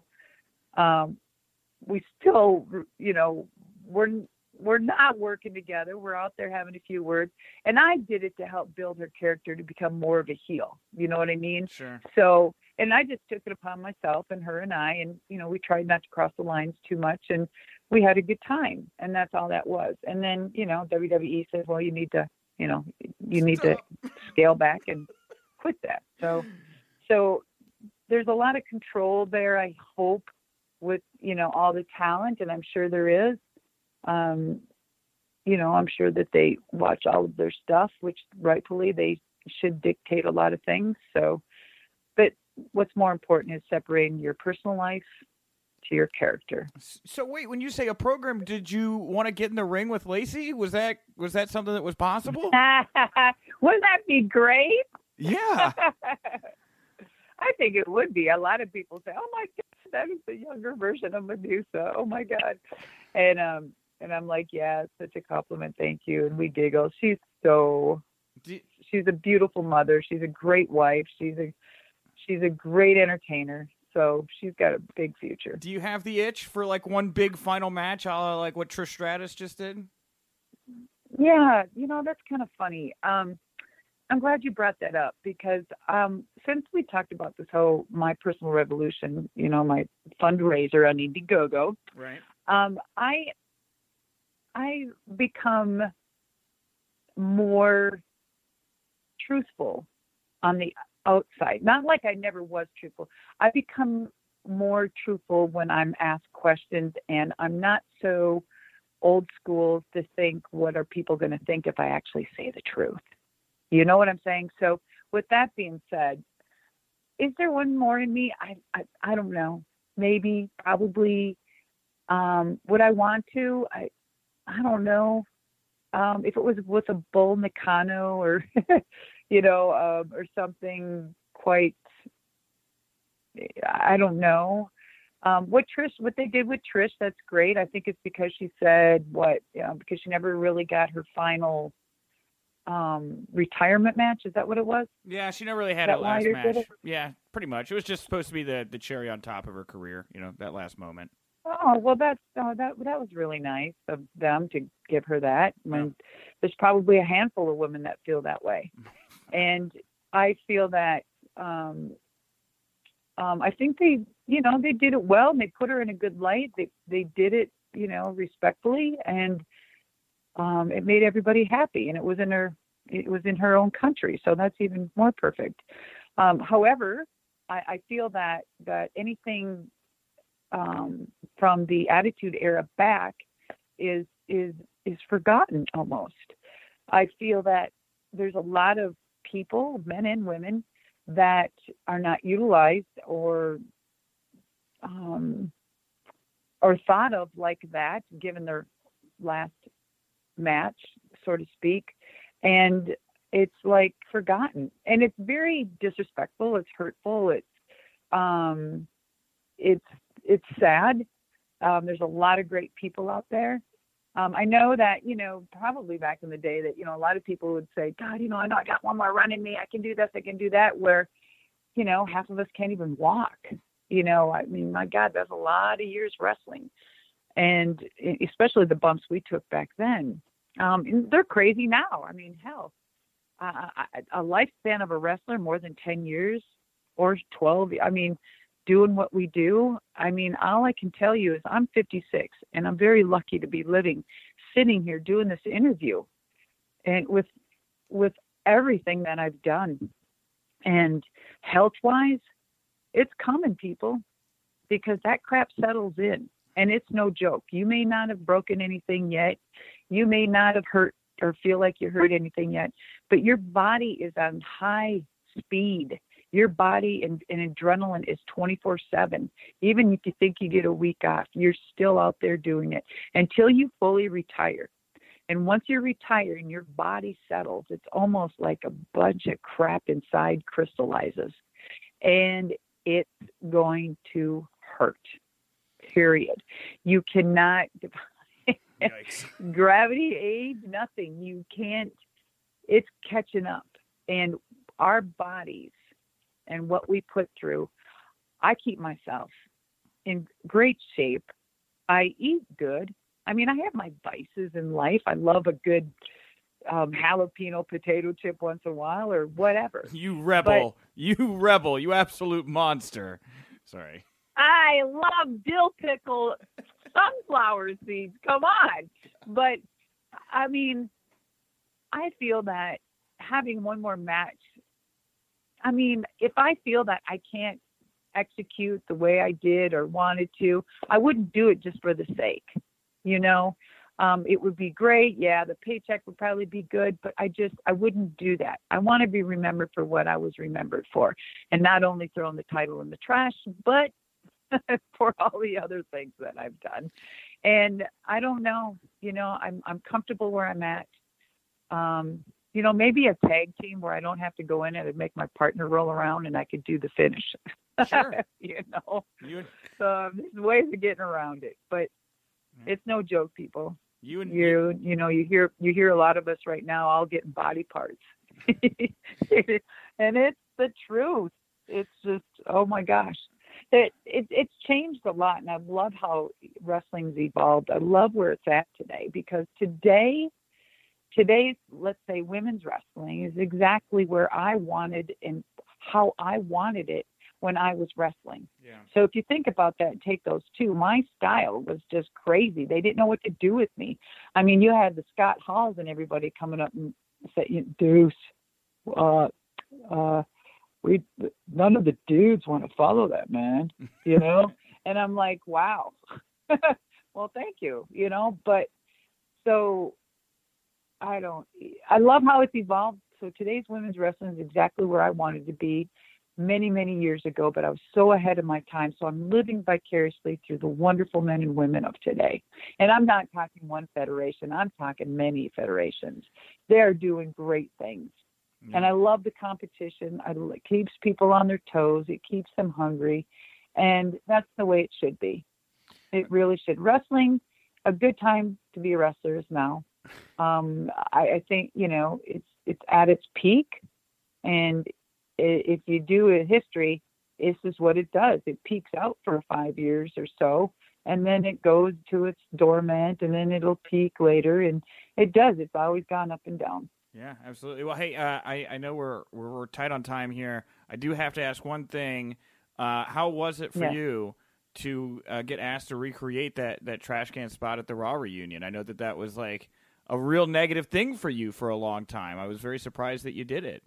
Speaker 4: we're not working together. We're out there having a few words. And I did it to help build her character to become more of a heel. You know what I mean?
Speaker 2: Sure.
Speaker 4: So, and I just took it upon myself and her and I, and, we tried not to cross the lines too much, and we had a good time. And that's all that was. And then, WWE said, well, you need to scale back and quit that. So there's a lot of control there, I hope, with, all the talent, and I'm sure there is. I'm sure that they watch all of their stuff, which rightfully they should dictate a lot of things. So, but what's more important is separating your personal life to your character.
Speaker 2: So wait, when you say a program, did you want to get in the ring with Lacey? Was that something that was possible?
Speaker 4: Wouldn't that be great?
Speaker 2: Yeah.
Speaker 4: I think it would be. A lot of people say, oh my God, that is the younger version of Medusa. Oh my God. And I'm like, yeah, it's such a compliment. Thank you. And we giggle. She's a beautiful mother. She's a great wife. She's a great entertainer. So she's got a big future.
Speaker 2: Do you have the itch for like one big final match, a la like what Trish Stratus just did?
Speaker 4: Yeah. That's kind of funny. I'm glad you brought that up because since we talked about this whole My Personal Revolution, my fundraiser on Indiegogo,
Speaker 2: right?
Speaker 4: I become more truthful on the outside. Not like I never was truthful. I become more truthful when I'm asked questions, and I'm not so old school to think, what are people going to think if I actually say the truth? You know what I'm saying? So with that being said, is there one more in me? I don't know. Maybe, probably. Would I want to? I don't know. If it was with a Bull Nakano or, or something quite, I don't know. What they did with Trish, that's great. I think it's because she said because she never really got her final retirement match. Is that what it was?
Speaker 2: Yeah, she never really had a last match. Yeah, pretty much. It was just supposed to be the cherry on top of her career, that last moment.
Speaker 4: Oh, well, that was really nice of them to give her that. There's probably a handful of women that feel that way. And I feel that I think they did it well, and they put her in a good light. They did it, respectfully, and it made everybody happy, and it was in her own country, so that's even more perfect. However, I feel that anything from the Attitude Era back is forgotten almost. I feel that there's a lot of people, men and women, that are not utilized or thought of like that, given their last match, so to speak, and it's like forgotten, and it's very disrespectful. It's hurtful. It's sad. There's a lot of great people out there. I know that, probably back in the day that, a lot of people would say, God, I know I got one more run in me. I can do this. I can do that. Where, half of us can't even walk. I mean, my God, that's a lot of years wrestling. And especially the bumps we took back then. They're crazy now. I mean, hell, a lifespan of a wrestler, more than 10 years or 12. I mean, doing what we do. I mean, all I can tell you is I'm 56 and I'm very lucky to be sitting here doing this interview, and with everything that I've done, and health wise, it's coming, people, because that crap settles in. And it's no joke. You may not have broken anything yet. You may not have hurt or feel like you hurt anything yet, but your body is on high speed. Your body and adrenaline is 24/7. Even if you think you get a week off, you're still out there doing it until you fully retire. And once you're retired and your body settles, it's almost like a bunch of crap inside crystallizes. And it's going to hurt, period. You cannot, gravity, age, nothing. You can't, it's catching up. And our bodies and what we put through, I keep myself in great shape. I eat good. I mean, I have my vices in life. I love a good jalapeno potato chip once in a while or whatever.
Speaker 2: You rebel. You absolute monster. Sorry.
Speaker 4: I love dill pickle sunflower seeds. Come on. But, I mean, I feel that having one more match, I mean, if I feel that I can't execute the way I did or wanted to, I wouldn't do it just for the sake. You know, it would be great. Yeah, the paycheck would probably be good, but I wouldn't do that. I want to be remembered for what I was remembered for, and not only throwing the title in the trash, but for all the other things that I've done. And I don't know, you know, I'm comfortable where I'm at. You know, maybe a tag team where I don't have to go in and make my partner roll around and I could do the finish.
Speaker 2: Sure.
Speaker 4: You know, so there's ways of getting around it, but it's no joke, people. You know, you hear a lot of us right now all getting body parts, and it's the truth. It's just, oh my gosh, it's changed a lot, and I love how wrestling's evolved. I love where it's at today, because today's, let's say, women's wrestling is exactly where I wanted and how I wanted it when I was wrestling. Yeah. So if you think about that and take those two, my style was just crazy. They didn't know what to do with me. I mean, you had the Scott Halls and everybody coming up and saying, Deuce, none of the dudes want to follow that, man, you know? And I'm like, wow. Well, thank you, you know, but so I love how it's evolved. So today's women's wrestling is exactly where I wanted to be many, many years ago, but I was so ahead of my time. So I'm living vicariously through the wonderful men and women of today. And I'm not talking one federation. I'm talking many federations. They're doing great things. And I love the competition. It keeps people on their toes. It keeps them hungry. And that's the way it should be. It really should. Wrestling, a good time to be a wrestler is now. I think, you know, it's at its peak. And if you do a history, this is what it does. It peaks out for 5 years or so, and then it goes to its dormant, and then it'll peak later. And it does. It's always gone up and down.
Speaker 2: Yeah, absolutely. Well, hey, I know we're tight on time here. I do have to ask one thing. How was it for you to get asked to recreate that trash can spot at the Raw reunion? I know that was like a real negative thing for you for a long time. I was very surprised that you did it.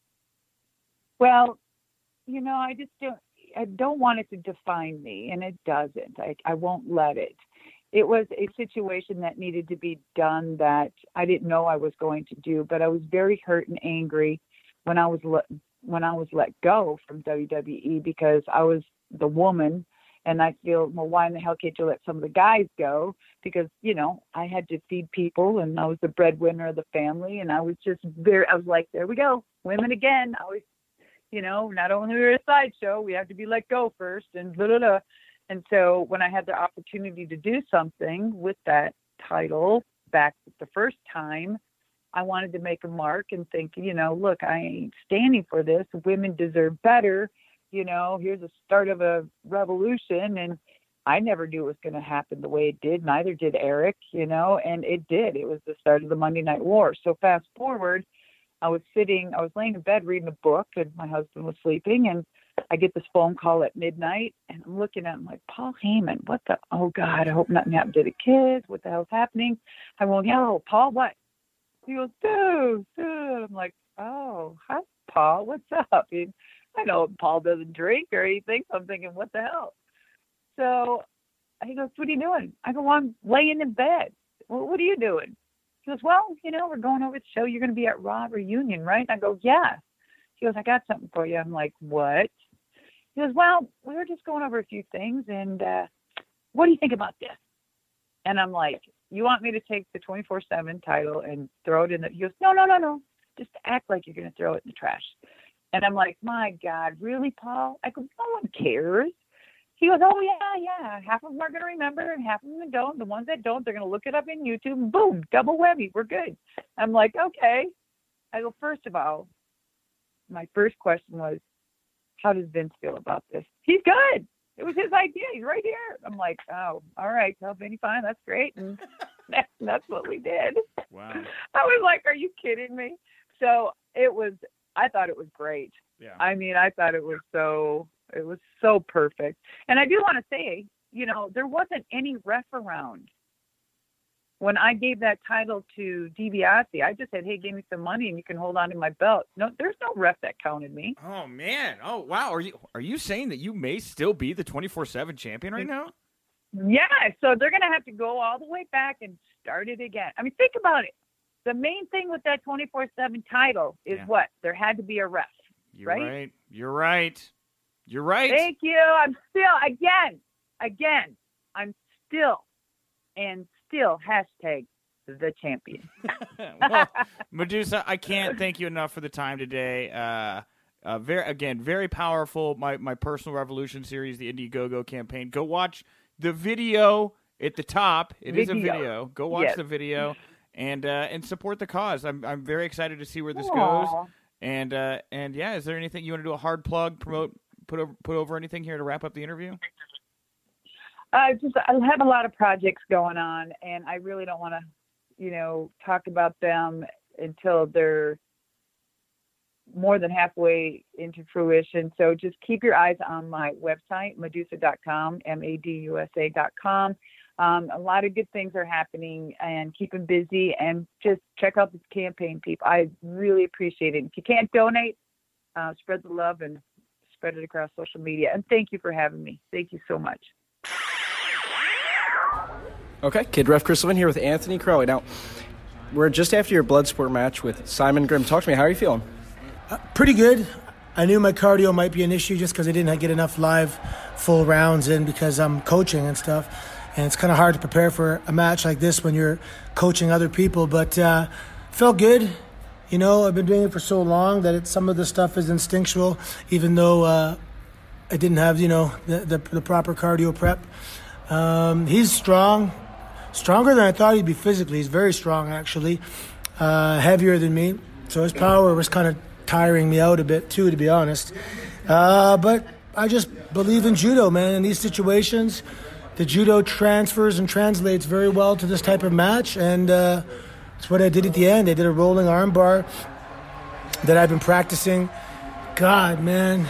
Speaker 4: Well, you know, I don't want it to define me, and it doesn't. I won't let it. It was a situation that needed to be done that I didn't know I was going to do, but I was very hurt and angry when I was let go from WWE, because I was the woman, and I feel, well, why in the hell can't you let some of the guys go? Because, you know, I had to feed people, and I was the breadwinner of the family, and I was like, there we go, women again. I was, you know, not only we're a sideshow, we have to be let go first, and blah, blah, blah. And so when I had the opportunity to do something with that title back the first time, I wanted to make a mark and think, you know, look, I ain't standing for this. Women deserve better. You know, here's the start of a revolution. And I never knew it was going to happen the way it did. Neither did Eric, you know, and it did. It was the start of the Monday Night War. So fast forward, I was laying in bed reading a book, and my husband was sleeping, and I get this phone call at midnight, and I'm looking at him like, Paul Heyman, oh God, I hope nothing happened to the kids. What the hell's happening? I won't yell, Paul, what? He goes, dude. I'm like, oh, hi, Paul, what's up? I know Paul doesn't drink or anything, so I'm thinking, what the hell? So He goes, what are you doing? I go, well, I'm laying in bed. Well, what are you doing? He goes, well, we're going over the show. You're going to be at Raw Reunion, right? And I go, yeah. He goes, I got something for you. I'm like, what? He goes, well, we were just going over a few things, and what do you think about this? And I'm like, you want me to take the 24/7 title and throw it in the... He goes, no. Just act like you're going to throw it in the trash. And I'm like, my God, really, Paul? I go, no one cares. He goes, oh, yeah. Half of them are going to remember and half of them don't. The ones that don't, they're going to look it up in YouTube. Boom, double whammy. We're good. I'm like, okay. I go, first of all, my first question was, how does Vince feel about this? He's good. It was his idea. He's right here. I'm like, oh, all right. Tell Vinny, fine. That's great. And that's what we did.
Speaker 2: Wow.
Speaker 4: I was like, are you kidding me? So I thought it was great.
Speaker 2: Yeah.
Speaker 4: I mean, I thought it was so perfect. And I do want to say, there wasn't any ref around. When I gave that title to DiBiase, I just said, hey, give me some money and you can hold on to my belt. No, there's no ref that counted me.
Speaker 2: Oh, man. Oh, wow. Are you saying that you may still be the 24/7 champion right now?
Speaker 4: Yeah. So they're going to have to go all the way back and start it again. I mean, think about it. The main thing with that 24/7 title is what? There had to be a ref.
Speaker 2: You're right. You're right.
Speaker 4: Thank you. I'm still, again, I'm still hashtag the champion.
Speaker 2: Well, Medusa, I can't thank you enough for the time today. Very powerful. My personal revolution series, the Indiegogo campaign. Go watch the video at the top. It is a video. Go watch the video and support the cause. I'm very excited to see where this goes. And is there anything you want to do? A hard plug, promote, put over anything here to wrap up the interview?
Speaker 4: I have a lot of projects going on, and I really don't want to, talk about them until they're more than halfway into fruition. So just keep your eyes on my website, Medusa.com, Madusa.com. A lot of good things are happening, and keep them busy, and just check out this campaign, people. I really appreciate it. If you can't donate, spread the love and spread it across social media. And thank you for having me. Thank you so much.
Speaker 5: Okay, Kid Ref Chris Levin here with Anthony Crowley. Now, we're just after your Bloodsport match with Simon Grimm. Talk to me. How are you feeling?
Speaker 6: Pretty good. I knew my cardio might be an issue just because I didn't get enough live full rounds in because I'm coaching and stuff. And it's kind of hard to prepare for a match like this when you're coaching other people. But felt good. I've been doing it for so long that some of the stuff is instinctual, even though I didn't have, the proper cardio prep. He's strong. Stronger than I thought he'd be physically. He's very strong, actually. Heavier than me. So his power was kind of tiring me out a bit, too, to be honest. But I just believe in judo, man. In these situations, the judo transfers and translates very well to this type of match. And that's what I did at the end. I did a rolling arm bar that I've been practicing. God, man.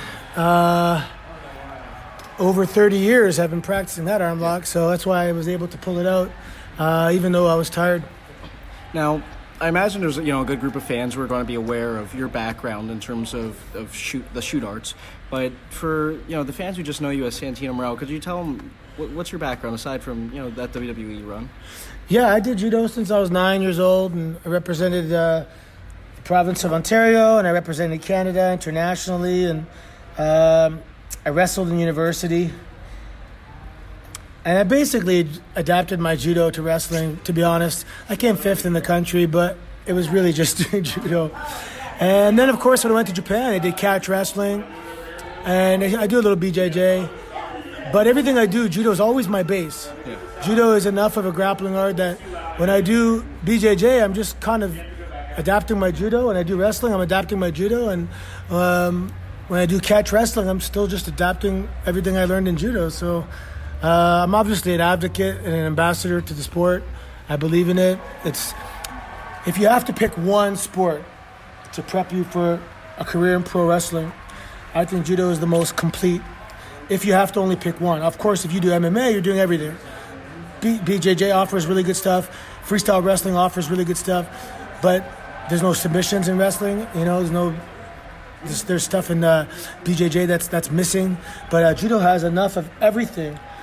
Speaker 6: Over 30 years I've been practicing that arm lock. So that's why I was able to pull it out, even though I was tired.
Speaker 5: Now, I imagine there's a good group of fans who are going to be aware of your background in terms of the shoot arts. But for the fans who just know you as Santino Marella, could you tell them what's your background aside from that WWE run?
Speaker 6: Yeah, I did judo since I was 9 years old, and I represented the province of Ontario, and I represented Canada internationally, and I wrestled in university. And I basically adapted my judo to wrestling, to be honest. I came 5th in the country, but it was really just doing judo. And then, of course, when I went to Japan, I did catch wrestling. And I do a little BJJ. But everything I do, judo is always my base. Yeah. Judo is enough of a grappling art that when I do BJJ, I'm just kind of adapting my judo. When I do wrestling, I'm adapting my judo. And when I do catch wrestling, I'm still just adapting everything I learned in judo. So I'm obviously an advocate and an ambassador to the sport. I believe in it. If you have to pick one sport to prep you for a career in pro wrestling, I think judo is the most complete. If you have to only pick one. Of course, if you do MMA, you're doing everything. BJJ offers really good stuff. Freestyle wrestling offers really good stuff. But there's no submissions in wrestling. There's stuff in BJJ that's missing. But judo has enough of everything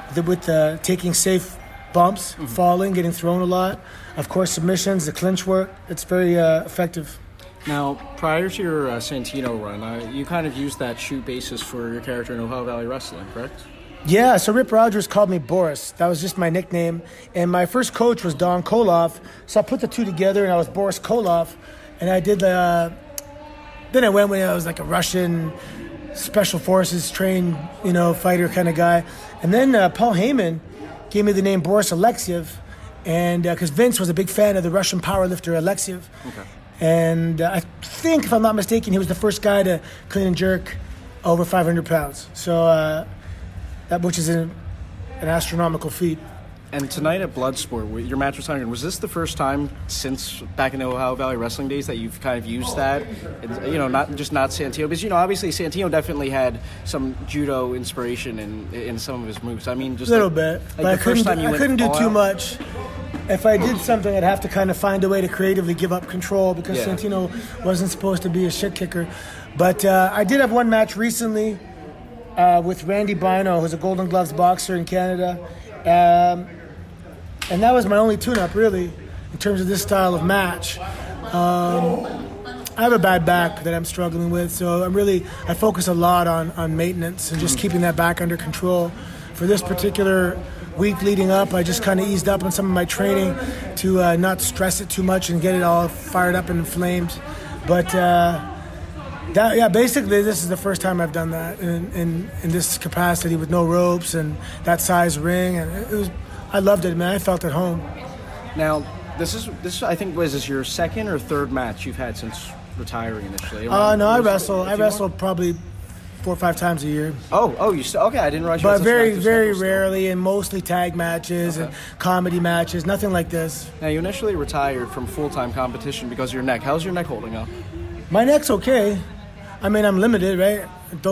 Speaker 6: with taking safe bumps, falling, getting thrown a lot. Of course, submissions, the clinch work. It's very effective.
Speaker 5: Now, prior to your Santino run, you kind of used that shoot basis for your character in Ohio Valley Wrestling, correct?
Speaker 6: Yeah, so Rip Rogers called me Boris. That was just my nickname. And my first coach was Don Koloff. So I put the two together, and I was Boris Koloff. And I did then I went when I was like a Russian special forces trained, fighter kind of guy. And then Paul Heyman gave me the name Boris Alexiev, and because Vince was a big fan of the Russian powerlifter Alexiev.
Speaker 5: Okay.
Speaker 6: And I think, if I'm not mistaken, he was the first guy to clean and jerk over 500 pounds. So which is an astronomical feat.
Speaker 5: And tonight at Bloodsport, your match with Sandgren, was this the first time since back in the Ohio Valley Wrestling days that you've kind of used that? Not Santino, because obviously Santino definitely had some judo inspiration in some of his moves. I mean, just
Speaker 6: a little bit, but I couldn't do too much. If I did something, I'd have to kind of find a way to creatively give up control, because Santino wasn't supposed to be a shit kicker. But I did have one match recently with Randy Bino, who's a Golden Gloves boxer in Canada. And that was my only tune-up, really, in terms of this style of match. I have a bad back that I'm struggling with, so I focus a lot on maintenance and just keeping that back under control. For this particular week leading up, I just kind of eased up on some of my training to not stress it too much and get it all fired up and inflamed. But basically, this is the first time I've done that in this capacity with no ropes and that size ring, and I loved it, man. I felt at home.
Speaker 5: Now, this I think was your second or third match you've had since retiring initially.
Speaker 6: No, I wrestle. I wrestle probably 4 or 5 times a year.
Speaker 5: Oh, you still okay? I didn't realize.
Speaker 6: But very rarely, and mostly tag matches and comedy matches. Nothing like this.
Speaker 5: Now, you initially retired from full-time competition because of your neck. How's your neck holding up?
Speaker 6: My neck's okay. I mean, I'm limited, right?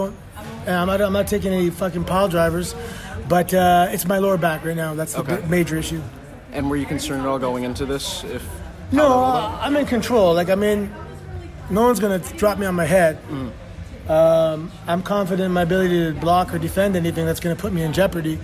Speaker 6: I'm not taking any fucking pile drivers. But it's my lower back right now. That's the major issue.
Speaker 5: And were you concerned at all going into this?
Speaker 6: No, I'm in control. No one's going to drop me on my head. I'm confident in my ability to block or defend anything that's going to put me in jeopardy.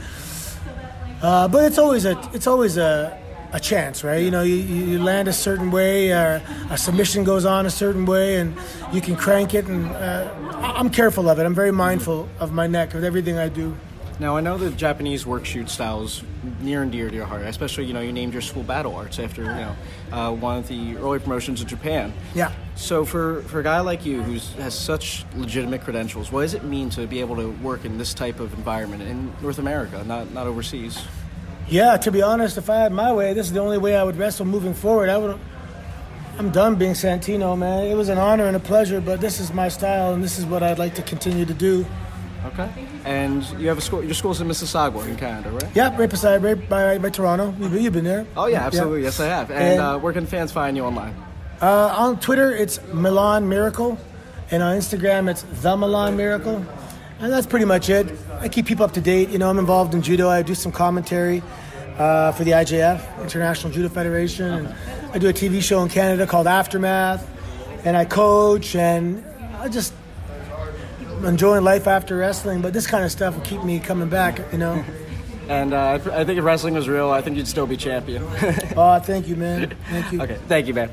Speaker 6: But it's always a chance, right? You land a certain way, or a submission goes on a certain way, and you can crank it. And I'm careful of it. I'm very mindful of my neck, of everything I do.
Speaker 5: Now, I know the Japanese work shoot style is near and dear to your heart, especially, you named your school Battle Arts after, one of the early promotions in Japan.
Speaker 6: Yeah.
Speaker 5: So for a guy like you who has such legitimate credentials, what does it mean to be able to work in this type of environment in North America, not overseas?
Speaker 6: Yeah, to be honest, if I had my way, this is the only way I would wrestle moving forward. I'm done being Santino, man. It was an honor and a pleasure, but this is my style, and this is what I'd like to continue to do.
Speaker 5: Okay. And you have a school. Your school's in Mississauga in Canada, right?
Speaker 6: Yep, right by Toronto. You've been there.
Speaker 5: Oh yeah, absolutely. Yeah. Yes, I have. And where can fans find you online?
Speaker 6: On Twitter, it's Milan Miracle, and on Instagram, it's The Milan Miracle, and that's pretty much it. I keep people up to date. I'm involved in judo. I do some commentary for the IJF, International Judo Federation, and I do a TV show in Canada called Aftermath, and I coach, and I just enjoying life after wrestling, but this kind of stuff will keep me coming back,
Speaker 5: And I think if wrestling was real, I think you'd still be champion.
Speaker 6: Oh, thank you, man. Thank you.
Speaker 5: Okay, thank you, man.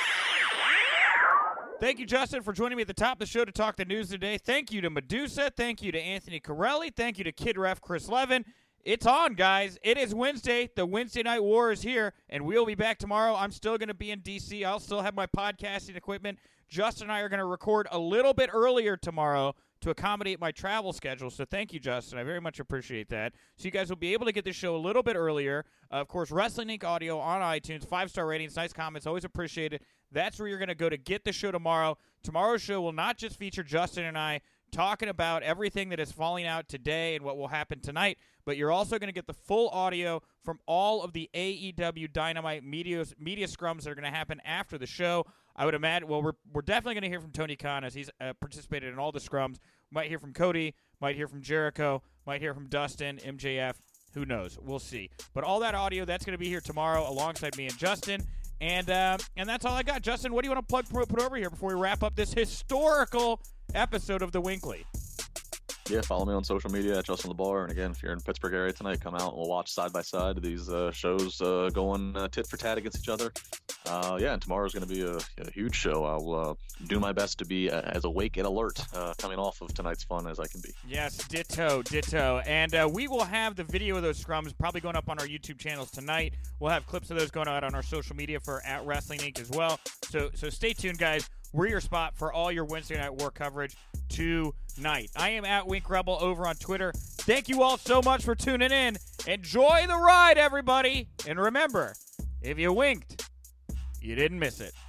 Speaker 2: Thank you, Justin, for joining me at the top of the show to talk the news today. Thank you to Medusa. Thank you to Anthony Corelli. Thank you to Kid Ref Chris Levin. It's on, guys. It is Wednesday. The Wednesday Night War is here, and we'll be back tomorrow. I'm still going to be in D.C. I'll still have my podcasting equipment. Justin and I are going to record a little bit earlier tomorrow to accommodate my travel schedule. So thank you, Justin. I very much appreciate that. So you guys will be able to get this show a little bit earlier. Of course, Wrestling Inc. audio on iTunes, 5-star ratings, nice comments, always appreciated. That's where you're going to go to get the show tomorrow. Tomorrow's show will not just feature Justin and I talking about everything that is falling out today and what will happen tonight, but you're also going to get the full audio from all of the AEW Dynamite media scrums that are going to happen after the show. I would imagine, well, we're definitely going to hear from Tony Khan as he's participated in all the scrums. Might hear from Cody, might hear from Jericho, might hear from Dustin, MJF. Who knows? We'll see. But all that audio, that's going to be here tomorrow alongside me and Justin. And that's all I got. Justin, what do you want to put over here before we wrap up this historical episode of The Winkley?
Speaker 3: Yeah, follow me on social media at Justin LeBar. And again, if you're in Pittsburgh area tonight, come out and we'll watch side by side these shows going tit for tat against each other. And tomorrow's going to be a huge show. I'll do my best to be as awake and alert coming off of tonight's fun as I can be.
Speaker 2: Yes, ditto. And we will have the video of those scrums probably going up on our YouTube channels tonight. We'll have clips of those going out on our social media for @WrestlingInc as well. So stay tuned, guys. We're your spot for all your Wednesday Night War coverage tonight. I am @WinkRebel over on Twitter. Thank you all so much for tuning in. Enjoy the ride, everybody. And remember, if you winked, you didn't miss it.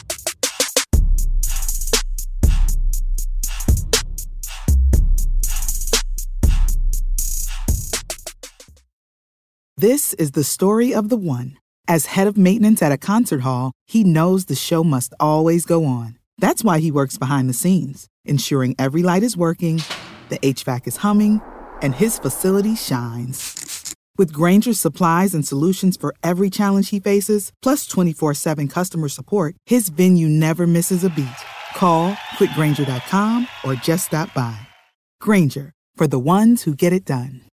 Speaker 1: This is the story of the one. As head of maintenance at a concert hall, he knows the show must always go on. That's why he works behind the scenes, ensuring every light is working, the HVAC is humming, and his facility shines. With Grainger's supplies and solutions for every challenge he faces, plus 24/7 customer support, his venue never misses a beat. Call quickgrainger.com or just stop by. Grainger, for the ones who get it done.